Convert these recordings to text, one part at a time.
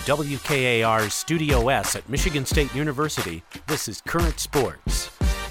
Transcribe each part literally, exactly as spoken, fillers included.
W K A R's Studio S at Michigan State University, this is Current Sports.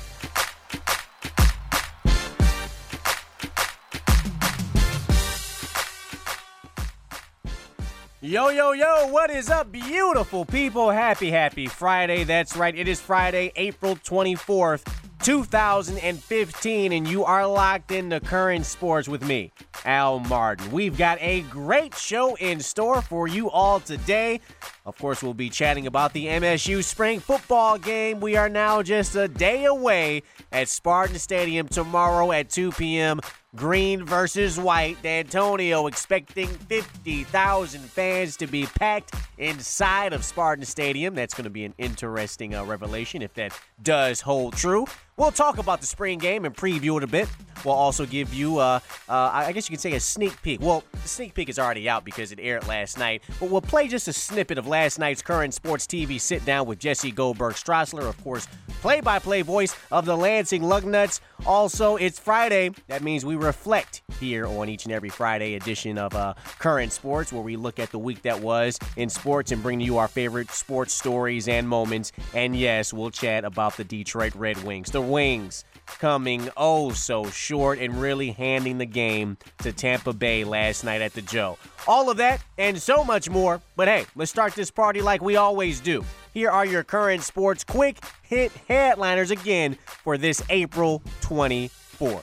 Yo, yo, yo, what is up, beautiful people? Happy, happy Friday. That's right, it is Friday, April twenty-fourth, two thousand fifteen, and you are locked into Current Sports with me, Al Martin. We've got a great show in store for you all today. Of course, we'll be chatting about the M S U spring football game. We are now just a day away at Spartan Stadium tomorrow at two p.m., Green versus white. D'Antonio expecting fifty thousand fans to be packed inside of Spartan Stadium. That's going to be an interesting uh, revelation if that does hold true. We'll talk about the spring game and preview it a bit. We'll also give you, uh, uh, I guess you could say, a sneak peek. Well, the sneak peek is already out because it aired last night. But we'll play just a snippet of last night's Current Sports T V sit-down with Jesse Goldberg-Strassler, of course, play-by-play voice of the Lansing Lugnuts. Also, it's Friday. That means we reflect here on each and every Friday edition of uh, Current Sports, where we look at the week that was in sports and bring you our favorite sports stories and moments. And yes, we'll chat about the Detroit Red Wings. The Wings coming oh so short and really handing the game to Tampa Bay last night at the Joe. All of that and so much more. But hey, let's start this party like we always do. Here are your Current Sports quick hit headliners again for this April twenty-fourth.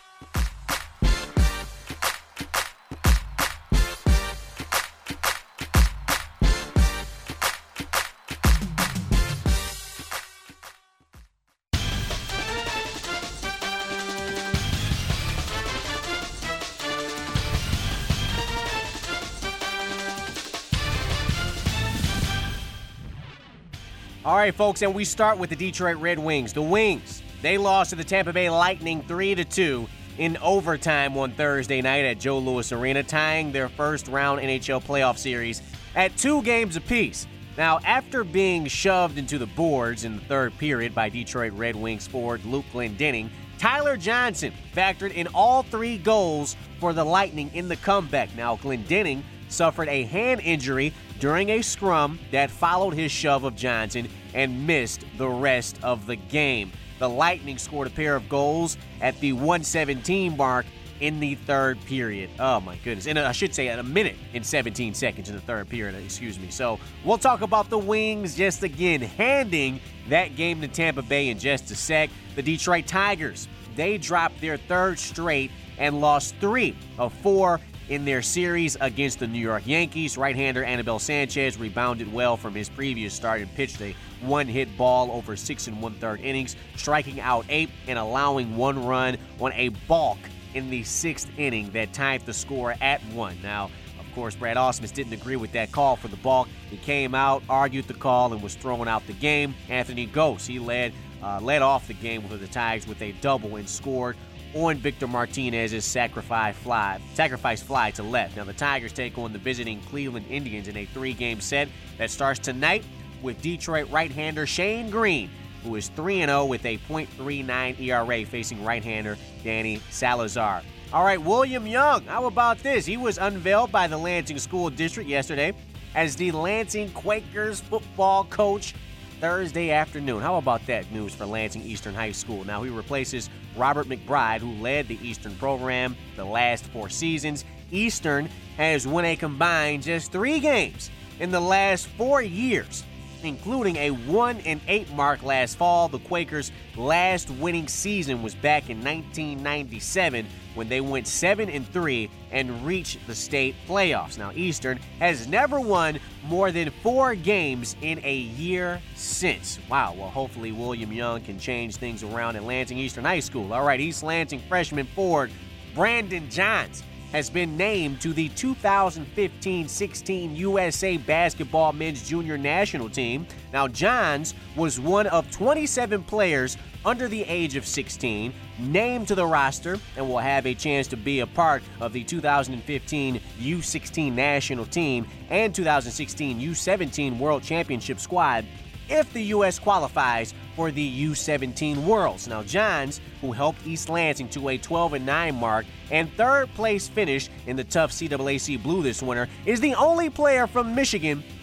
All right, folks, and we start with the Detroit Red Wings. The Wings, they lost to the Tampa Bay Lightning three to two in overtime on Thursday night at Joe Louis Arena, tying their first-round N H L playoff series at two games apiece. Now, after being shoved into the boards in the third period by Detroit Red Wings forward Luke Glendening, Tyler Johnson factored in all three goals for the Lightning in the comeback. Now, Glendening suffered a hand injury during a scrum that followed his shove of Johnson and missed the rest of the game. The Lightning scored a pair of goals at the one seventeen mark in the third period. Oh, my goodness. And I should say at a minute and seventeen seconds in the third period, excuse me. So we'll talk about the Wings just again handing that game to Tampa Bay in just a sec. The Detroit Tigers, they dropped their third straight and lost three of four in their series against the New York Yankees. Right-hander Anibal Sanchez rebounded well from his previous start and pitched a one-hit ball over six and one-third innings, striking out eight and allowing one run on a balk in the sixth inning that tied the score at one. Now, of course, Brad Ausmus didn't agree with that call for the balk. He came out, argued the call, and was thrown out the game. Anthony Gose, he led, uh, led off the game with the Tigers with a double and scored on Victor Martinez's sacrifice fly, sacrifice fly to left. Now, the Tigers take on the visiting Cleveland Indians in a three-game set that starts tonight with Detroit right-hander Shane Green, who is three and oh with a point three nine E R A facing right-hander Danny Salazar. All right, William Young, how about this? He was unveiled by the Lansing School District yesterday as the Lansing Quakers football coach Thursday afternoon. How about that news for Lansing Eastern High School? Now, he replaces Robert McBride, who led the Eastern program the last four seasons. Eastern has won a combined just three games in the last four years, including a one and eight mark last fall. The Quakers' last winning season was back in nineteen ninety-seven when they went seven and three and reached the state playoffs. Now, Eastern has never won more than four games in a year since. Wow, well, hopefully William Young can change things around at Lansing Eastern High School. All right, East Lansing freshman forward Brandon Johns has been named to the two thousand fifteen sixteen U S A Basketball Men's Junior National Team. Now, Johns was one of twenty-seven players under the age of sixteen named to the roster and will have a chance to be a part of the two thousand fifteen U sixteen national team and two thousand sixteen U seventeen World Championship squad if the U S qualifies for the U seventeen Worlds. Now, Johns, who helped East Lansing to a twelve and nine mark and third place finish in the tough C A A C Blue this winter, is the only player from Michigan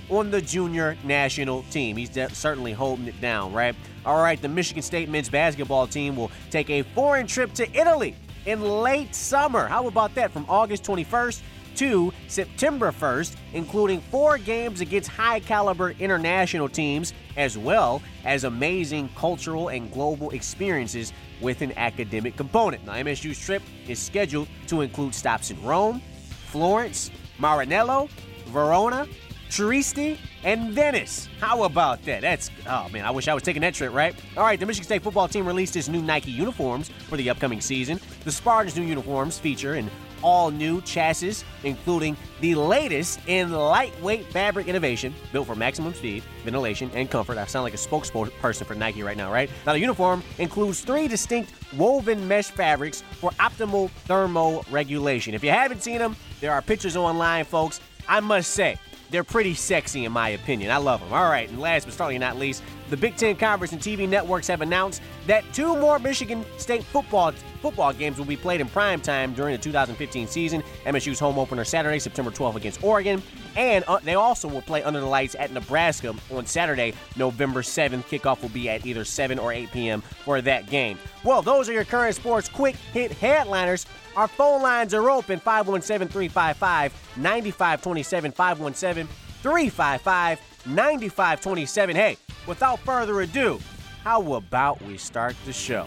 on the junior national team. He's de- certainly holding it down, right? All right, the Michigan State men's basketball team will take a foreign trip to Italy in late summer. How about that? From August twenty-first to September first, including four games against high-caliber international teams, as well as amazing cultural and global experiences with an academic component. Now, M S U's trip is scheduled to include stops in Rome, Florence, Maranello, Verona, Trieste, and Venice. How about that? That's, oh man, I wish I was taking that trip, right? All right, the Michigan State football team released its new Nike uniforms for the upcoming season. The Spartans' new uniforms feature an all-new chassis, including the latest in lightweight fabric innovation, built for maximum speed, ventilation, and comfort. I sound like a spokesperson for Nike right now, right? Now, the uniform includes three distinct woven mesh fabrics for optimal thermoregulation. If you haven't seen them, there are pictures online, folks. I must say, they're pretty sexy in my opinion. I love them. All right, and last but certainly not least, the Big Ten Conference and T V networks have announced that two more Michigan State football football games will be played in prime time during the two thousand fifteen season. M S U's home opener Saturday, September twelfth against Oregon, and uh, they also will play under the lights at Nebraska on Saturday, November seventh. Kickoff will be at either seven or eight p.m. for that game. Well, those are your current sports quick hit headliners. Our phone lines are open, five one seven, three five five, nine five two seven, five one seven, three five five, nine five two seven. Hey, without further ado, how about we start the show?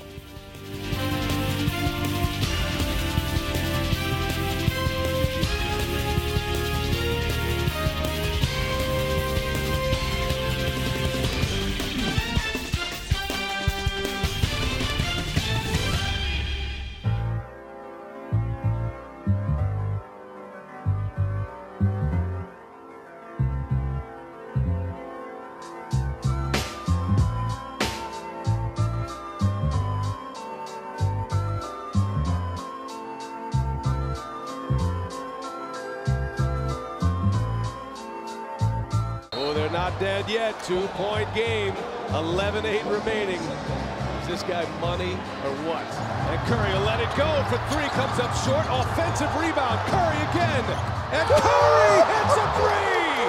Not dead yet. Two-point game. eleven eight remaining. Is this guy money or what? And Curry will let it go for three. Comes up short. Offensive rebound. Curry again. And Curry hits a three.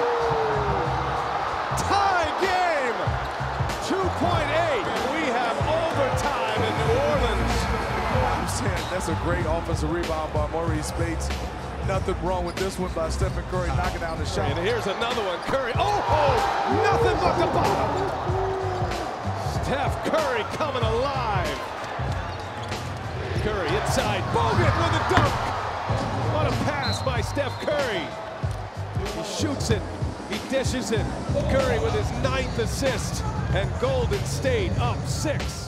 Tie game. two point eight. We have overtime in New Orleans. I'm saying that's a great offensive rebound by Maurice Bates. Nothing wrong with this one by Stephen Curry knocking down the shot. And here's another one. Curry. Oh, oh, nothing but the bottom. Steph Curry coming alive. Curry inside. Bogut with a dunk. What a pass by Steph Curry. He shoots it. He dishes it. Curry with his ninth assist. And Golden State up six.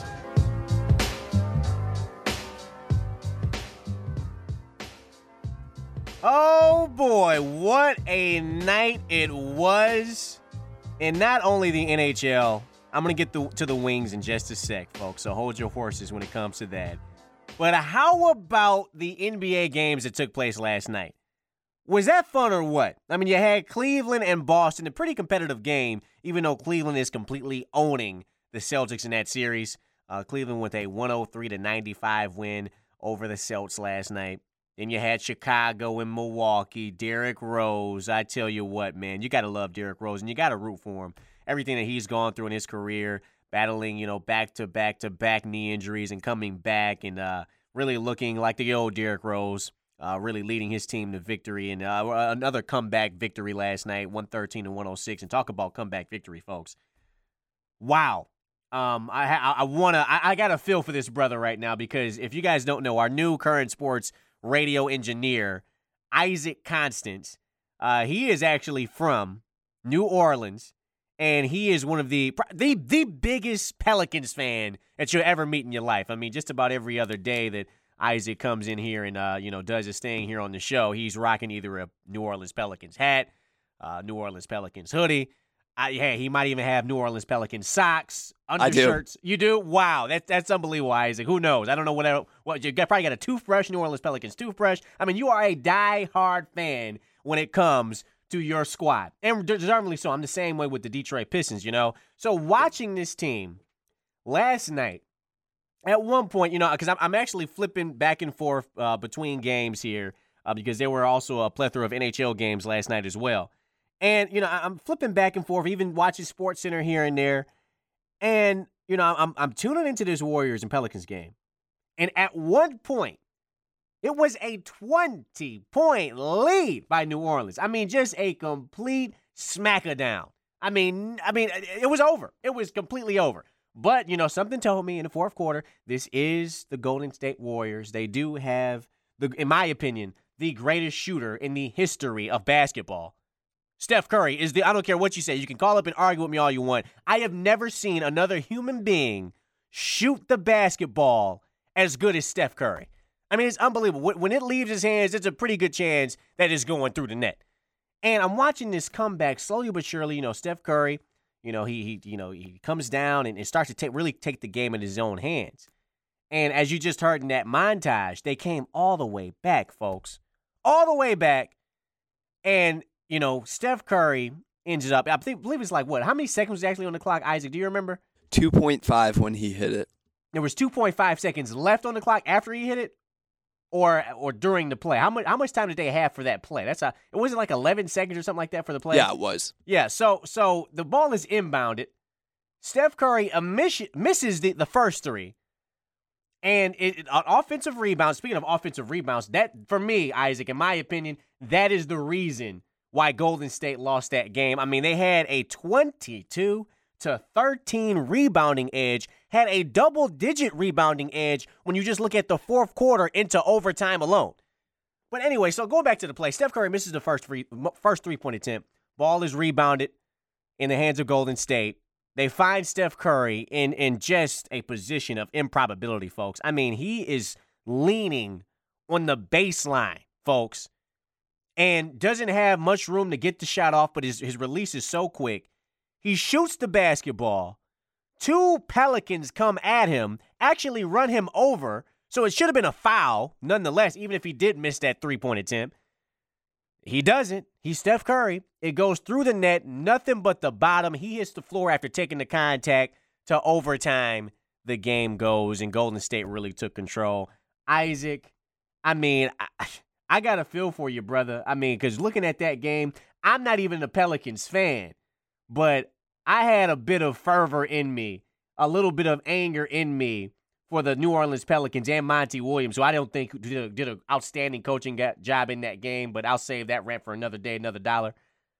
Oh boy, what a night it was. And not only the N H L, I'm going to get the, to the Wings in just a sec, folks, so hold your horses when it comes to that. But how about the N B A games that took place last night? Was that fun or what? I mean, you had Cleveland and Boston, a pretty competitive game, even though Cleveland is completely owning the Celtics in that series. Uh, Cleveland with a one oh three to ninety-five win over the Celtics last night. Then you had Chicago and Milwaukee, Derrick Rose. I tell you what, man, you got to love Derrick Rose, and you got to root for him. Everything that he's gone through in his career, battling, you know, back-to-back-to-back knee injuries and coming back and uh, really looking like the old Derrick Rose, uh, really leading his team to victory. And uh, another comeback victory last night, one thirteen to one oh six. And talk about comeback victory, folks. Wow. Um, I I, I want to I, I got a feel for this brother right now because if you guys don't know, our new current sports radio engineer, Isaac Constance, uh, he is actually from New Orleans, and he is one of the, the the biggest Pelicans fan that you'll ever meet in your life. I mean, just about every other day that Isaac comes in here and, uh, you know, does his thing here on the show, he's rocking either a New Orleans Pelicans hat, uh, New Orleans Pelicans hoodie. I, hey, he might even have New Orleans Pelicans socks, undershirts. You do? Wow, that's that's unbelievable, Isaac. Who knows? I don't know what what you got. Probably got a toothbrush, New Orleans Pelicans toothbrush. I mean, you are a die-hard fan when it comes to your squad, and deservedly so. I'm the same way with the Detroit Pistons. You know, so watching this team last night, at one point, you know, because I'm I'm actually flipping back and forth uh, between games here uh, because there were also a plethora of N H L games last night as well. And, you know, I'm flipping back and forth, even watching SportsCenter here and there. And, you know, I'm I'm tuning into this Warriors and Pelicans game. And at one point, it was a twenty-point lead by New Orleans. I mean, just a complete smack-a-down. I mean, I mean, it was over. It was completely over. But, you know, something told me in the fourth quarter, this is the Golden State Warriors. They do have, the, in my opinion, the greatest shooter in the history of basketball. Steph Curry is the, I don't care what you say. You can call up and argue with me all you want. I have never seen another human being shoot the basketball as good as Steph Curry. I mean, it's unbelievable. When it leaves his hands, it's a pretty good chance that it's going through the net. And I'm watching this comeback slowly but surely. You know, Steph Curry, you know, he he you know he comes down and, and starts to take really take the game in his own hands. And as you just heard in that montage, they came all the way back, folks, all the way back. And you know, Steph Curry ends up. I think believe it's like what? How many seconds was actually on the clock, Isaac? Do you remember? two point five when he hit it. There was two point five seconds left on the clock after he hit it. Or or during the play. How much how much time did they have for that play? That's a it wasn't like eleven seconds or something like that for the play. Yeah, it was. Yeah, so so the ball is inbounded. Steph Curry miss, misses the, the first three. And it, it, an offensive rebound, speaking of offensive rebounds, that for me, Isaac, in my opinion, that is the reason why Golden State lost that game. I mean, they had a twenty-two to thirteen rebounding edge, had a double-digit rebounding edge when you just look at the fourth quarter into overtime alone. But anyway, so going back to the play, Steph Curry misses the first free, first three-point attempt. Ball is rebounded in the hands of Golden State. They find Steph Curry in, in just a position of improbability, folks. I mean, he is leaning on the baseline, folks, and doesn't have much room to get the shot off, but his, his release is so quick. He shoots the basketball. Two Pelicans come at him, actually run him over, so it should have been a foul, nonetheless, even if he did miss that three-point attempt. He doesn't. He's Steph Curry. It goes through the net, nothing but the bottom. He hits the floor after taking the contact to overtime. The game goes, and Golden State really took control. Isaac, I mean, I, I got a feel for you, brother. I mean, because looking at that game, I'm not even a Pelicans fan. But I had a bit of fervor in me, a little bit of anger in me for the New Orleans Pelicans and Monty Williams, who I don't think did, did an outstanding coaching job in that game, but I'll save that rant for another day, another dollar.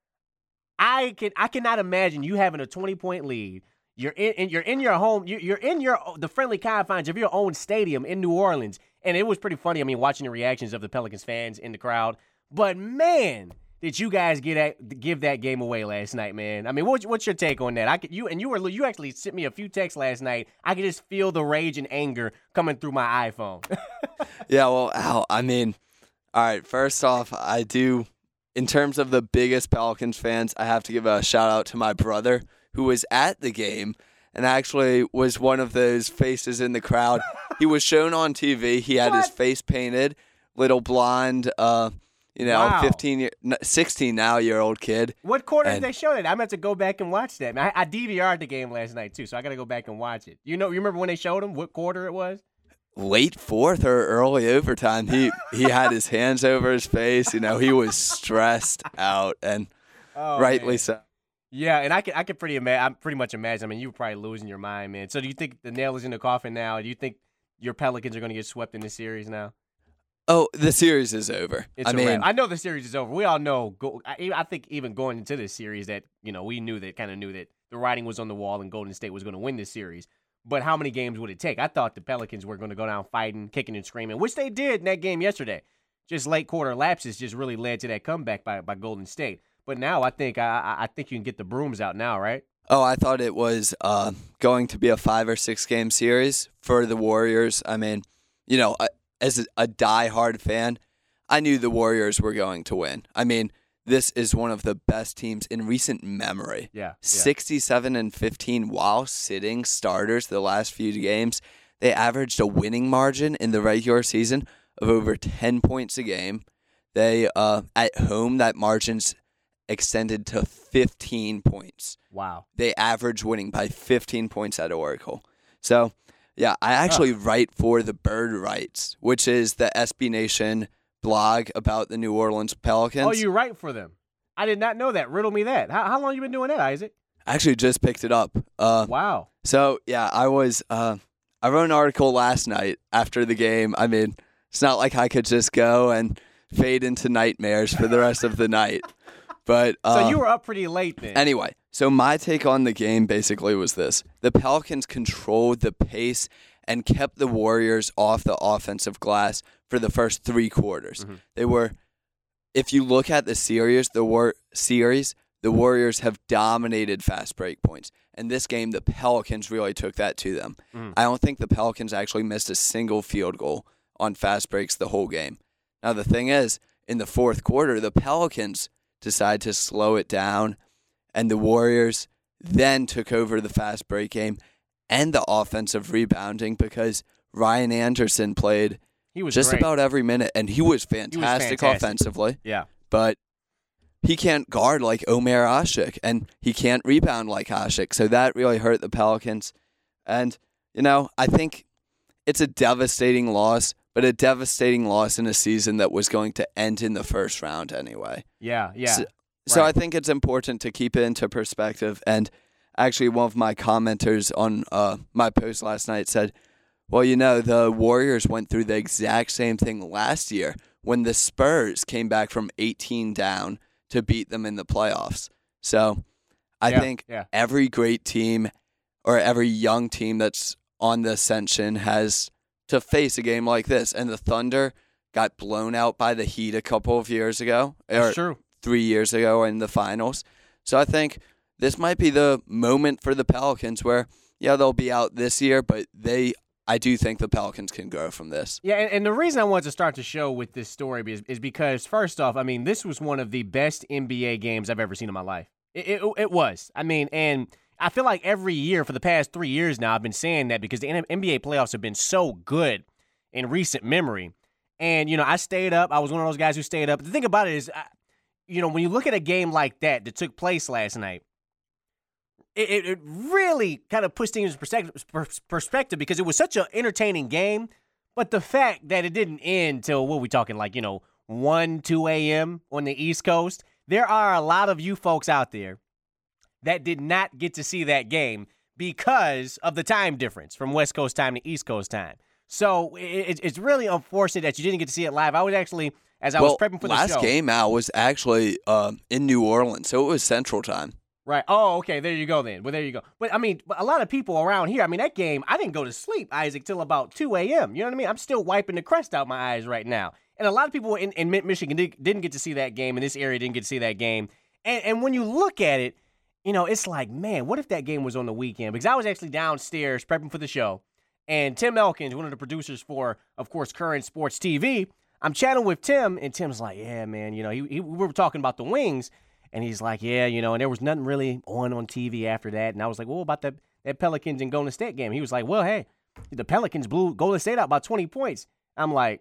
I can I cannot imagine you having a twenty-point lead. You're in you're in your home. You're in your the friendly confines of your own stadium in New Orleans, and it was pretty funny. I mean, watching the reactions of the Pelicans fans in the crowd. But man, did you guys get at, give that game away last night, man? I mean, what's, what's your take on that? I could, you and you were you actually sent me a few texts last night. I could just feel the rage and anger coming through my iPhone. Yeah, well, Al, I mean, all right. First off, I do, in terms of the biggest Pelicans fans, I have to give a shout out to my brother who was at the game and actually was one of those faces in the crowd. He was shown on T V. He had what? his face painted, little blonde. Uh, You know, wow. fifteen, sixteen now year old kid. What quarter and, did they show that? I'm going to go back and watch that. I, I D V R'd the game last night, too, so I got to go back and watch it. You know, you remember when they showed him what quarter it was? Late fourth or early overtime. He he had his hands over his face. You know, he was stressed out, and oh, rightly man. so. Yeah, and I can I can pretty ima- I'm pretty much imagine. I mean, you were probably losing your mind, man. So do you think the nail is in the coffin now? Do you think your Pelicans are going to get swept in this series now? Oh, the series is over. It's I a mean, wrap. I know the series is over. We all know. Go, I, I think even going into this series that, you know, we knew that kind of knew that the writing was on the wall and Golden State was going to win this series. But how many games would it take? I thought the Pelicans were going to go down fighting, kicking and screaming, which they did in that game yesterday. Just late quarter lapses just really led to that comeback by, by Golden State. But now I think I, I think you can get the brooms out now, right? Oh, I thought it was uh, going to be a five or six game series for the Warriors. I mean, you know, as a, a diehard fan, I knew the Warriors were going to win. I mean, this is one of the best teams in recent memory. Yeah, yeah. sixty-seven and fifteen while sitting starters the last few games. They averaged a winning margin in the regular season of over ten points a game. They uh, at home, that margin's extended to fifteen points. Wow. They average winning by fifteen points at Oracle. So, yeah, I actually oh. write for the Bird Rights, which is the S B Nation blog about the New Orleans Pelicans. Oh, you write for them? I did not know that. Riddle me that. How, how long you been doing that, Isaac? I actually just picked it up. Uh, Wow. So, yeah, I was, uh, I wrote an article last night after the game. I mean, it's not like I could just go and fade into nightmares for the rest of the night. But uh, So you were up pretty late then. Anyway, so my take on the game basically was this. The Pelicans controlled the pace and kept the Warriors off the offensive glass for the first three quarters. Mm-hmm. They were, if you look at the series, the war series, the Warriors have dominated fast break points. And this game, the Pelicans really took that to them. Mm. I don't think the Pelicans actually missed a single field goal on fast breaks the whole game. Now, the thing is, in the fourth quarter, the Pelicans decided to slow it down, and the Warriors then took over the fast break game and the offensive rebounding because Ryan Anderson played he was just great. about every minute, and he was fantastic, he was fantastic offensively. Yeah. But he can't guard like Omer Asik, and he can't rebound like Asik, so that really hurt the Pelicans. And, you know, I think it's a devastating loss, but a devastating loss in a season that was going to end in the first round anyway. Yeah, yeah. So, right. so I think it's important to keep it into perspective. And actually, one of my commenters on uh, my post last night said, well, you know, the Warriors went through the exact same thing last year when the Spurs came back from eighteen down to beat them in the playoffs. So I yeah, think yeah. every great team or every young team that's on the ascension has to face a game like this. And the Thunder got blown out by the Heat a couple of years ago. That's or true. Three years ago in the finals. So I think this might be the moment for the Pelicans where, yeah, they'll be out this year, but they, I do think the Pelicans can grow from this. Yeah, and, and the reason I wanted to start the show with this story is, is because, first off, I mean, this was one of the best N B A games I've ever seen in my life. It, it, it was. I mean, and I feel like every year for the past three years now, I've been saying that because the N B A playoffs have been so good in recent memory. And, you know, I stayed up. I was one of those guys who stayed up. But the thing about it is, I, you know, when you look at a game like that that took place last night, it, it, it really kind of puts things in perspective, perspective because it was such an entertaining game. But the fact that it didn't end till, what are we talking, like, you know, one, two a.m. on the East Coast, there are a lot of you folks out there that did not get to see that game because of the time difference from West Coast time to East Coast time. So it, it's really unfortunate that you didn't get to see it live. I was actually, as I well, was prepping for the last show. last game out was actually uh, in New Orleans, so it was Central Time. Right. Oh, okay. There you go then. Well, there you go. But, I mean, a lot of people around here, I mean, that game, I didn't go to sleep, Isaac, till about two a.m. You know what I mean? I'm still wiping the crust out my eyes right now. And a lot of people in, in Michigan didn't get to see that game, in this area didn't get to see that game. And, and when you look at it, you know, it's like, man, what if that game was on the weekend? Because I was actually downstairs prepping for the show, and Tim Elkins, one of the producers for, of course, Current Sports T V, I'm chatting with Tim, and Tim's like, yeah, man, you know, he, he, we were talking about the Wings, and he's like, yeah, you know, and there was nothing really on on T V after that. And I was like, well, what about that, that Pelicans and Golden State game? He was like, well, hey, the Pelicans blew Golden State out by twenty points. I'm like,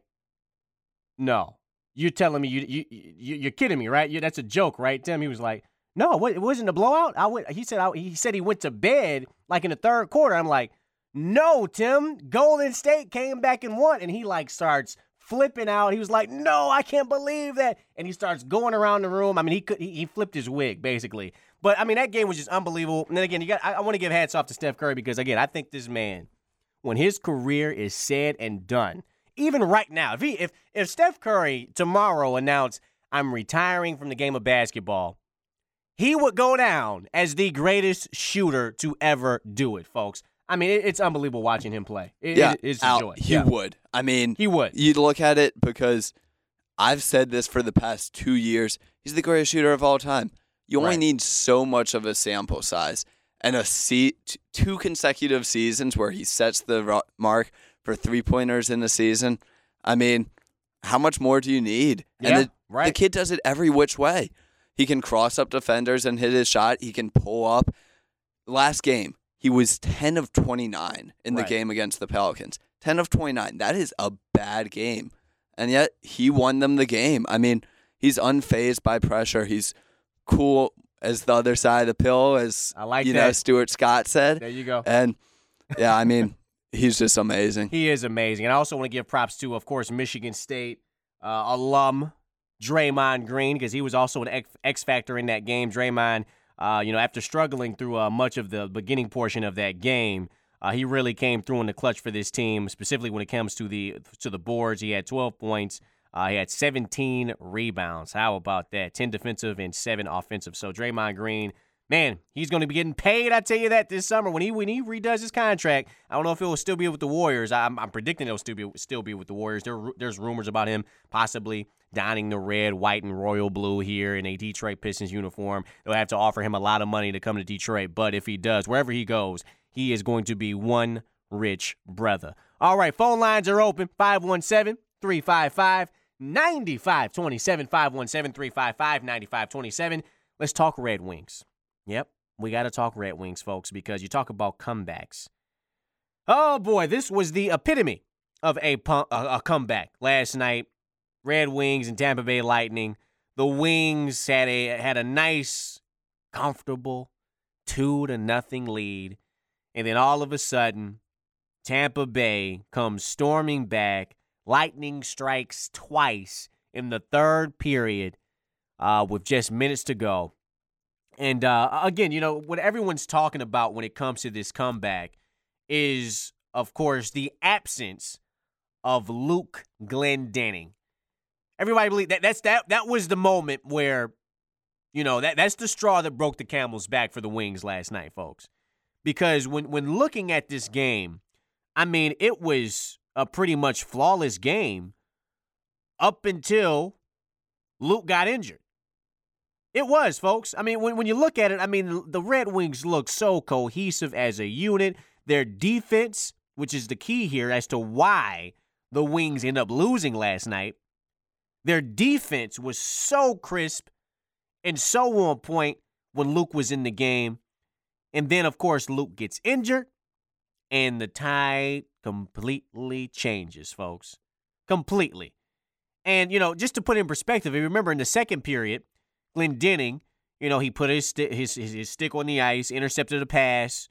no, you're telling me, you, you, you, you're kidding me, right? You, that's a joke, right, Tim? He was like, no, it wasn't a blowout. I went, he said I, he said he went to bed like in the third quarter. I'm like, no, Tim, Golden State came back and won. And he like starts flipping out. He was like, no, I can't believe that. And he starts going around the room. I mean, he could he, he flipped his wig basically. But I mean, that game was just unbelievable. And then again, you got I, I want to give hats off to Steph Curry because again, I think this man, when his career is said and done, even right now, if he if if Steph Curry tomorrow announced I'm retiring from the game of basketball, he would go down as the greatest shooter to ever do it, folks. I mean, it, it's unbelievable watching him play. It, yeah, it, it's a Al, joy. He yeah. would. I mean, he would. You'd look at it because I've said this for the past two years. He's the greatest shooter of all time. You only right. need so much of a sample size. And a se- t- two consecutive seasons where he sets the ro- mark for three-pointers in the season. I mean, how much more do you need? Yeah, and the, right. the kid does it every which way. He can cross up defenders and hit his shot. He can pull up. Last game, he was ten of twenty-nine in the right. game against the Pelicans. ten of twenty-nine. That is a bad game. And yet, he won them the game. I mean, he's unfazed by pressure. He's cool as the other side of the pill, as I like you that. know, Stuart Scott said. There you go. And, yeah, I mean, he's just amazing. He is amazing. And I also want to give props to, of course, Michigan State uh, alum, Draymond Green, because he was also an X, X factor in that game. Draymond, uh, you know, after struggling through uh, much of the beginning portion of that game, uh, he really came through in the clutch for this team, specifically when it comes to the to the boards. He had twelve points. Uh, he had seventeen rebounds. How about that? ten defensive and seven offensive. So Draymond Green, man, he's going to be getting paid, I tell you that, this summer. When he when he redoes his contract, I don't know if it will still be with the Warriors. I'm, I'm predicting it'll still be still be with the Warriors. There, there's rumors about him possibly donning the red, white, and royal blue here in a Detroit Pistons uniform. They'll have to offer him a lot of money to come to Detroit, but if he does, wherever he goes, he is going to be one rich brother. All right, phone lines are open, five one seven, three five five, nine five two seven, five one seven, three five five, nine five two seven. Let's talk Red Wings. Yep, we got to talk Red Wings, folks, because you talk about comebacks. Oh, boy, this was the epitome of a, pump, a, a comeback last night. Red Wings and Tampa Bay Lightning. The Wings had a had a nice, comfortable two to nothing lead, and then all of a sudden, Tampa Bay comes storming back. Lightning strikes twice in the third period uh, with just minutes to go. And uh, again, you know, what everyone's talking about when it comes to this comeback is, of course, the absence of Luke Glendening. Everybody believe that that's that that was the moment where, you know, that that's the straw that broke the camel's back for the Wings last night, folks. Because when when looking at this game, I mean, it was a pretty much flawless game up until Luke got injured. It was, folks. I mean, when, when you look at it, I mean, the Red Wings look so cohesive as a unit. Their defense, which is the key here as to why the Wings end up losing last night, their defense was so crisp and so on point when Luke was in the game. And then, of course, Luke gets injured, and the tide completely changes, folks. Completely. And, you know, just to put it in perspective, you remember in the second period, Glendening, you know, he put his, sti- his, his his stick on the ice, intercepted a pass,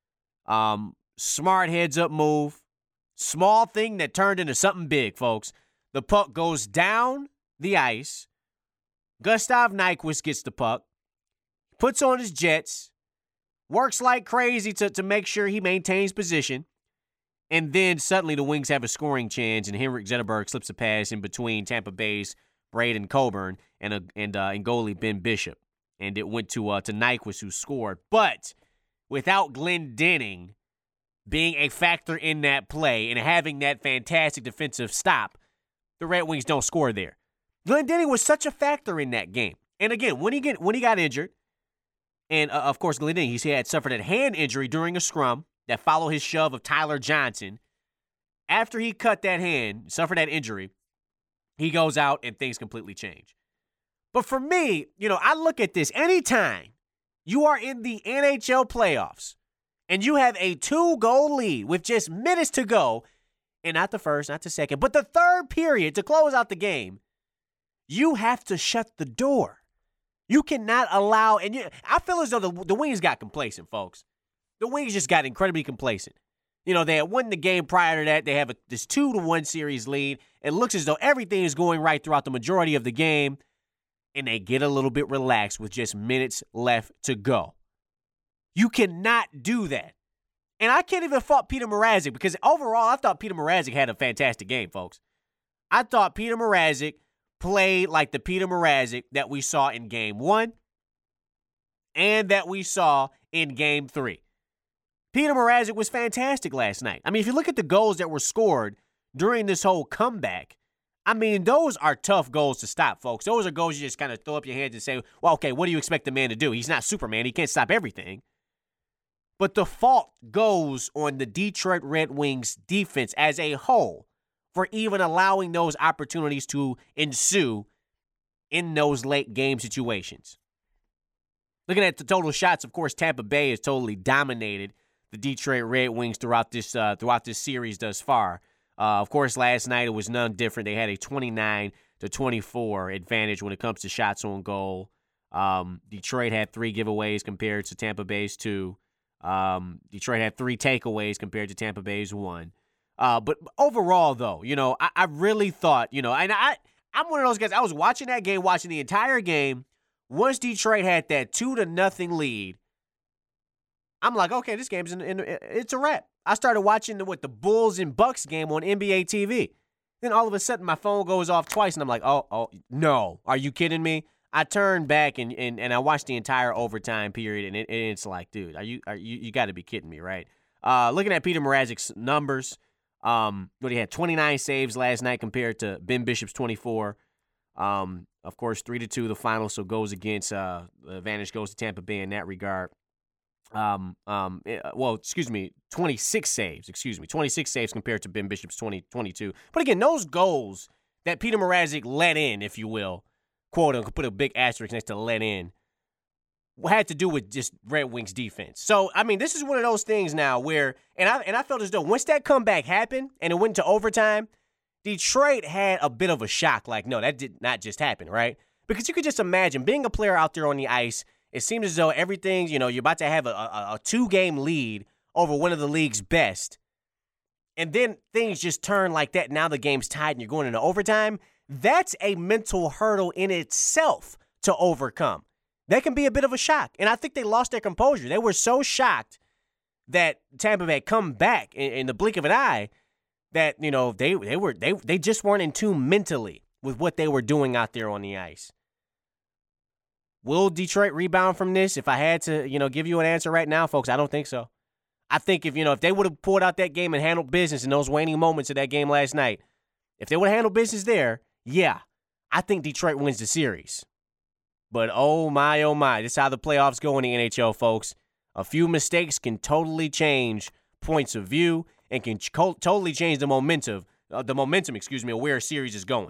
um, smart heads-up move, small thing that turned into something big, folks. The puck goes down the ice. Gustav Nyquist gets the puck, puts on his jets, works like crazy to, to make sure he maintains position, and then suddenly the Wings have a scoring chance, and Henrik Zetterberg slips a pass in between Tampa Bay's Braden Coburn and a, and uh, and goalie Ben Bishop, and it went to uh, to Nyquist, who scored. But without Glendening being a factor in that play and having that fantastic defensive stop, the Red Wings don't score there. Glendening was such a factor in that game. And again, when he get when he got injured, and uh, of course Glendening, he had suffered a hand injury during a scrum that followed his shove of Tyler Johnson. After he cut that hand, suffered that injury, he goes out and things completely change. But for me, you know, I look at this anytime you are in the N H L playoffs and you have a two-goal lead with just minutes to go, and not the first, not the second, but the third period to close out the game, you have to shut the door. You cannot allow, and you, I feel as though the, the Wings got complacent, folks. The Wings just got incredibly complacent. You know, they had won the game prior to that. They have a, this two to one series lead. It looks as though everything is going right throughout the majority of the game, and they get a little bit relaxed with just minutes left to go. You cannot do that. And I can't even fault Peter Mrazek, because overall, I thought Peter Mrazek had a fantastic game, folks. I thought Peter Mrazek played like the Peter Mrazek that we saw in game one and that we saw in game three. Peter Mrazek was fantastic last night. I mean, if you look at the goals that were scored during this whole comeback, I mean, those are tough goals to stop, folks. Those are goals you just kind of throw up your hands and say, well, okay, what do you expect the man to do? He's not Superman. He can't stop everything. But the fault goes on the Detroit Red Wings defense as a whole for even allowing those opportunities to ensue in those late game situations. Looking at the total shots, of course, Tampa Bay has totally dominated the Detroit Red Wings throughout this uh, throughout this series thus far. Uh, of course, last night it was none different. They had a twenty-nine to twenty-four advantage when it comes to shots on goal. Um, Detroit had three giveaways compared to Tampa Bay's two. Um, Detroit had three takeaways compared to Tampa Bay's one. Uh, but overall, though, you know, I, I really thought, you know, and I I'm one of those guys. I was watching that game, watching the entire game. Once Detroit had that two to nothing lead, I'm like, okay, this game's in, in, it's a wrap. I started watching the what the Bulls and Bucks game on N B A T V. Then all of a sudden, my phone goes off twice, and I'm like, oh, oh, no, are you kidding me? I turned back and and, and I watched the entire overtime period, and, it, and it's like, dude, are you are you you got to be kidding me, right? Uh, looking at Peter Mrazek's numbers, um, what he had twenty-nine saves last night compared to Ben Bishop's twenty-four. Um, of course, three to two the final, so goes against uh, the advantage goes to Tampa Bay in that regard. Um, um, well, excuse me, twenty-six saves, excuse me, twenty-six saves compared to Ben Bishop's twenty, twenty-two. But again, those goals that Peter Mrazek let in, if you will, quote unquote, put a big asterisk next to let in, had to do with just Red Wings defense. So, I mean, this is one of those things now where, and I and I felt as though once that comeback happened and it went to overtime, Detroit had a bit of a shock. Like, no, that did not just happen, right? Because you could just imagine being a player out there on the ice. It seems as though everything, you know, you're about to have a, a, a two-game lead over one of the league's best. And then things just turn like that. Now the game's tied and you're going into overtime. That's a mental hurdle in itself to overcome. That can be a bit of a shock. And I think they lost their composure. They were so shocked that Tampa Bay had come back in, in the blink of an eye that, you know, they they were they they just weren't in tune mentally with what they were doing out there on the ice. Will Detroit rebound from this? If I had to, you know, give you an answer right now, folks, I don't think so. I think if, you know, if they would have pulled out that game and handled business in those waning moments of that game last night, if they would have handled business there, yeah, I think Detroit wins the series. But oh my, oh my, this is how the playoffs go in the N H L, folks. A few mistakes can totally change points of view and can ch- totally change the momentum, uh, the momentum, excuse me, of where a series is going.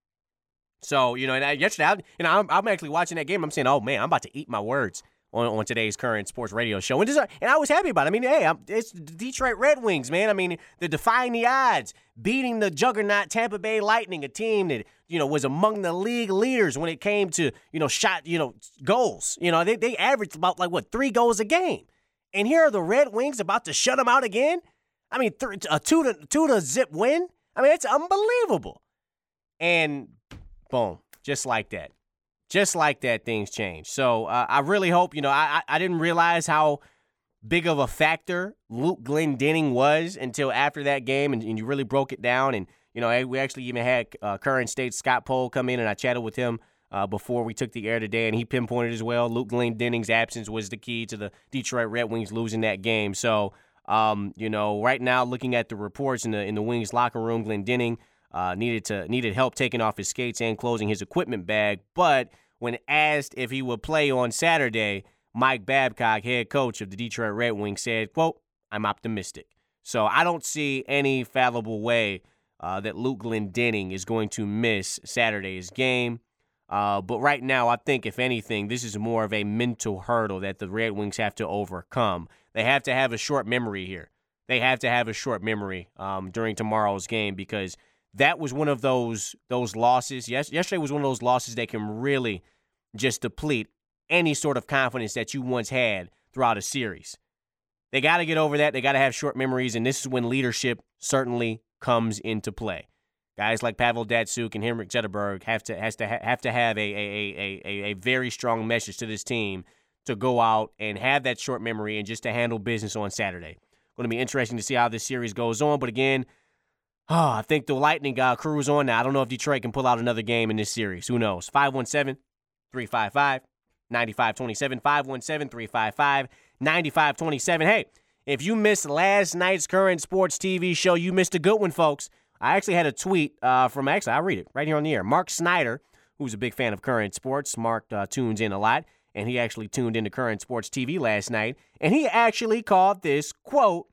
So, you know, and I, yesterday, I, you know, I'm, I'm actually watching that game. I'm saying, oh, man, I'm about to eat my words on, on today's Current Sports Radio show. And, this, and I was happy about it. I mean, hey, I'm, it's the Detroit Red Wings, man. I mean, they're defying the odds, beating the juggernaut Tampa Bay Lightning, a team that, you know, was among the league leaders when it came to, you know, shot, you know, goals. You know, they, they averaged about, like, what, three goals a game. And here are the Red Wings about to shut them out again? I mean, th- a two to, two to zip win? I mean, it's unbelievable. And boom, just like that. Just like that, things change. So uh, I really hope, you know, I, I didn't realize how big of a factor Luke Glendening was until after that game, and, and you really broke it down. And, you know, we actually even had uh, Current State Scott Pohl come in, and I chatted with him uh, before we took the air today, and he pinpointed as well Luke Glendening's absence was the key to the Detroit Red Wings losing that game. So, um, you know, right now looking at the reports in the in the Wings locker room, Glendening Uh, needed to needed help taking off his skates and closing his equipment bag. But when asked if he would play on Saturday, Mike Babcock, head coach of the Detroit Red Wings, said, quote, "I'm optimistic." So I don't see any fallible way uh, that Luke Glendening is going to miss Saturday's game. Uh, but right now, I think, if anything, this is more of a mental hurdle that the Red Wings have to overcome. They have to have a short memory here. They have to have a short memory um, during tomorrow's game, because that was one of those those losses. Yes, yesterday was one of those losses that can really just deplete any sort of confidence that you once had throughout a series. They got to get over that. They got to have short memories, and this is when leadership certainly comes into play. Guys like Pavel Datsyuk and Henrik Zetterberg have to has to ha- have to have a a, a a a very strong message to this team to go out and have that short memory and just to handle business on Saturday. Going to be interesting to see how this series goes on, but again, Oh, I think the Lightning uh, cruise on now. I don't know if Detroit can pull out another game in this series. Who knows? five one seven, three five five, nine five two seven, five one seven, three five five, nine five two seven. Hey, if you missed last night's Current Sports T V show, you missed a good one, folks. I actually had a tweet uh, from, actually, I'll read it right here on the air. Mark Snyder, who's a big fan of Current Sports. Mark uh, tunes in a lot, and he actually tuned into Current Sports T V last night, and he actually called this, quote,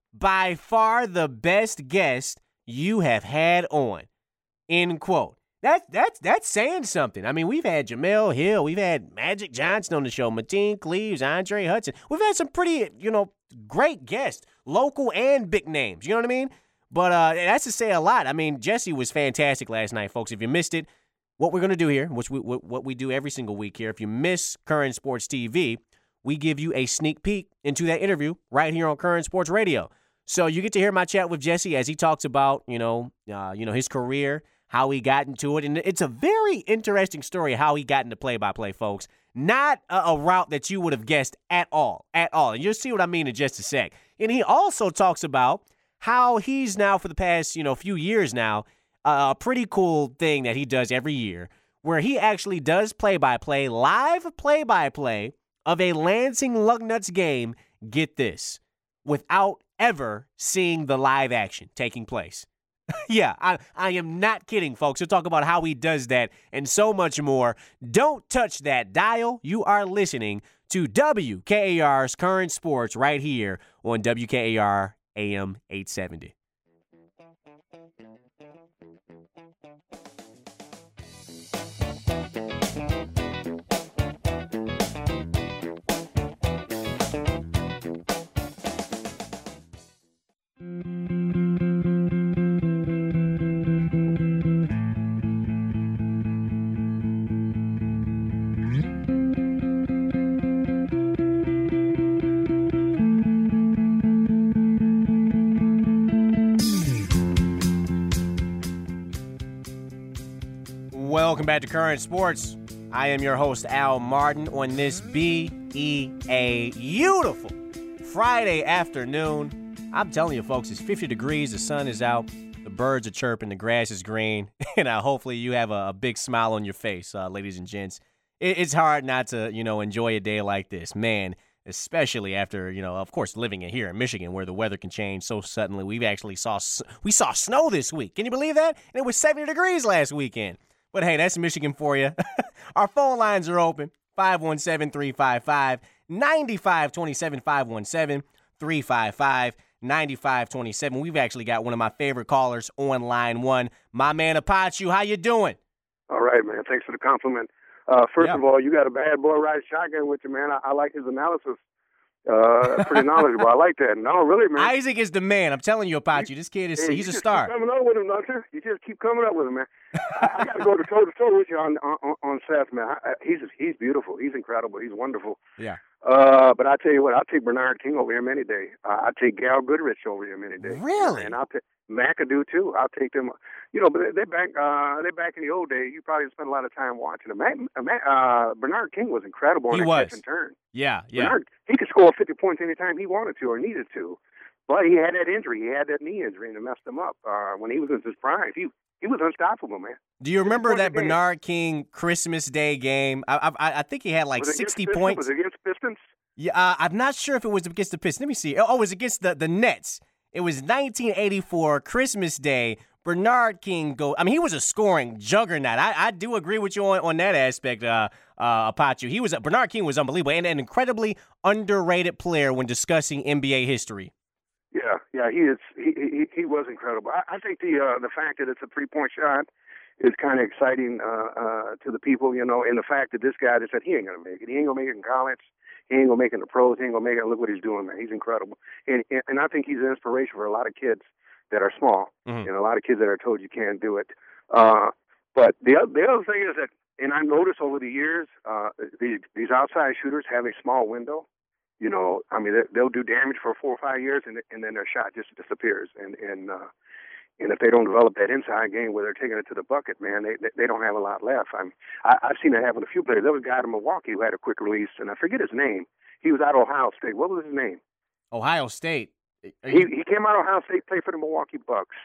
by far the best guest you have had on, end quote. That, that's, that's saying something. I mean, we've had Jamel Hill. We've had Magic Johnson on the show, Mateen Cleaves, Andre Hudson. We've had some pretty, you know, great guests, local and big names. You know what I mean? But uh, that's to say a lot. I mean, Jesse was fantastic last night, folks. If you missed it, what we're going to do here, which we, what we do every single week here, if you miss Current Sports T V, we give you a sneak peek into that interview right here on Current Sports Radio. So you get to hear my chat with Jesse as he talks about, you know, uh, you know, his career, how he got into it. And it's a very interesting story how he got into play-by-play, folks. Not a, a route that you would have guessed at all, at all. And you'll see what I mean in just a sec. And he also talks about how he's now, for the past, you know, few years now, uh, a pretty cool thing that he does every year, where he actually does play-by-play, live play-by-play of a Lansing Lugnuts game, get this, without ever seeing the live action taking place. Yeah, I, I am not kidding, folks. We'll talk about how he does that and so much more. Don't touch that dial. You are listening to W K A R's Current Sports right here on W K A R A M eight seventy. Welcome back to Current Sports. I am your host, Al Martin, on this B E A beautiful Friday afternoon. I'm telling you, folks, it's fifty degrees, the sun is out, the birds are chirping, the grass is green, and uh, hopefully you have a, a big smile on your face, uh, ladies and gents. It, it's hard not to, you know, enjoy a day like this, man, especially after, you know, of course, living in here in Michigan where the weather can change so suddenly. We've actually saw, we saw snow this week. Can you believe that? And it was seventy degrees last weekend. But, hey, that's Michigan for you. Our phone lines are open, five one seven, three five five, nine five two seven, five one seven, three five five, nine five two seven. We've actually got one of my favorite callers on line one. My man Apache, how you doing? All right, man. Thanks for the compliment. Uh, first yeah. of all, you got a bad boy riding shotgun with you, man. I, I like his analysis. Uh, pretty knowledgeable. I like that. No, really, man. Isaac is the man. I'm telling you, Apache. This kid is hey, he's a just star. Keep coming up with him, don't you? You just keep coming up with him, man. I, I got to go to toe to toe with you on on, on Seth, man. I, I, he's he's beautiful. He's incredible. He's wonderful. Yeah. Uh, but I tell you what, I'll take Bernard King over him any day. Uh, I'll take Gal Goodrich over him any day. Really? And I'll take McAdoo too. I'll take them. You know, but they back. Uh, they back in the old days. You probably spent a lot of time watching them. Mac, uh, Bernard King was incredible on he that was. catch and turn. Yeah, yeah. Bernard, he could score fifty points anytime he wanted to or needed to, but he had that injury. He had that knee injury and it messed him up. Uh, when he was in his prime, he he was unstoppable, man. Do you remember that Bernard King Christmas Day game? I I, I think he had like sixty points. Was it against Pistons? Yeah, uh, I'm not sure if it was against the Pistons. Let me see. Oh, it was against the, the Nets. It was nineteen eighty-four, Christmas Day. Bernard King go. I mean, he was a scoring juggernaut. I, I do agree with you on, on that aspect, uh, uh, Apache. He was Bernard King was unbelievable and an incredibly underrated player when discussing N B A history. Yeah, yeah, he is. He he, he was incredible. I, I think the uh, the fact that it's a three point shot is kind of exciting uh, uh, to the people, you know, and the fact that this guy that said he ain't gonna make it. He ain't gonna make it in college. He ain't gonna make it in the pros. He ain't gonna make it. Look what he's doing, man. He's incredible, and and, and I think he's an inspiration for a lot of kids that are small, mm-hmm. and a lot of kids that are told you can't do it. Uh, but the the other thing is that, and I've noticed over the years, uh, these these outside shooters have a small window. You know, I mean, they'll do damage for four or five years, and and then their shot just disappears. And and uh, and if they don't develop that inside game where they're taking it to the bucket, man, they they don't have a lot left. I'm I, I've seen that happen with a few players. There was a guy in Milwaukee who had a quick release, and I forget his name. He was out of Ohio State. What was his name? Ohio State. He he came out of Ohio State, played for the Milwaukee Bucks.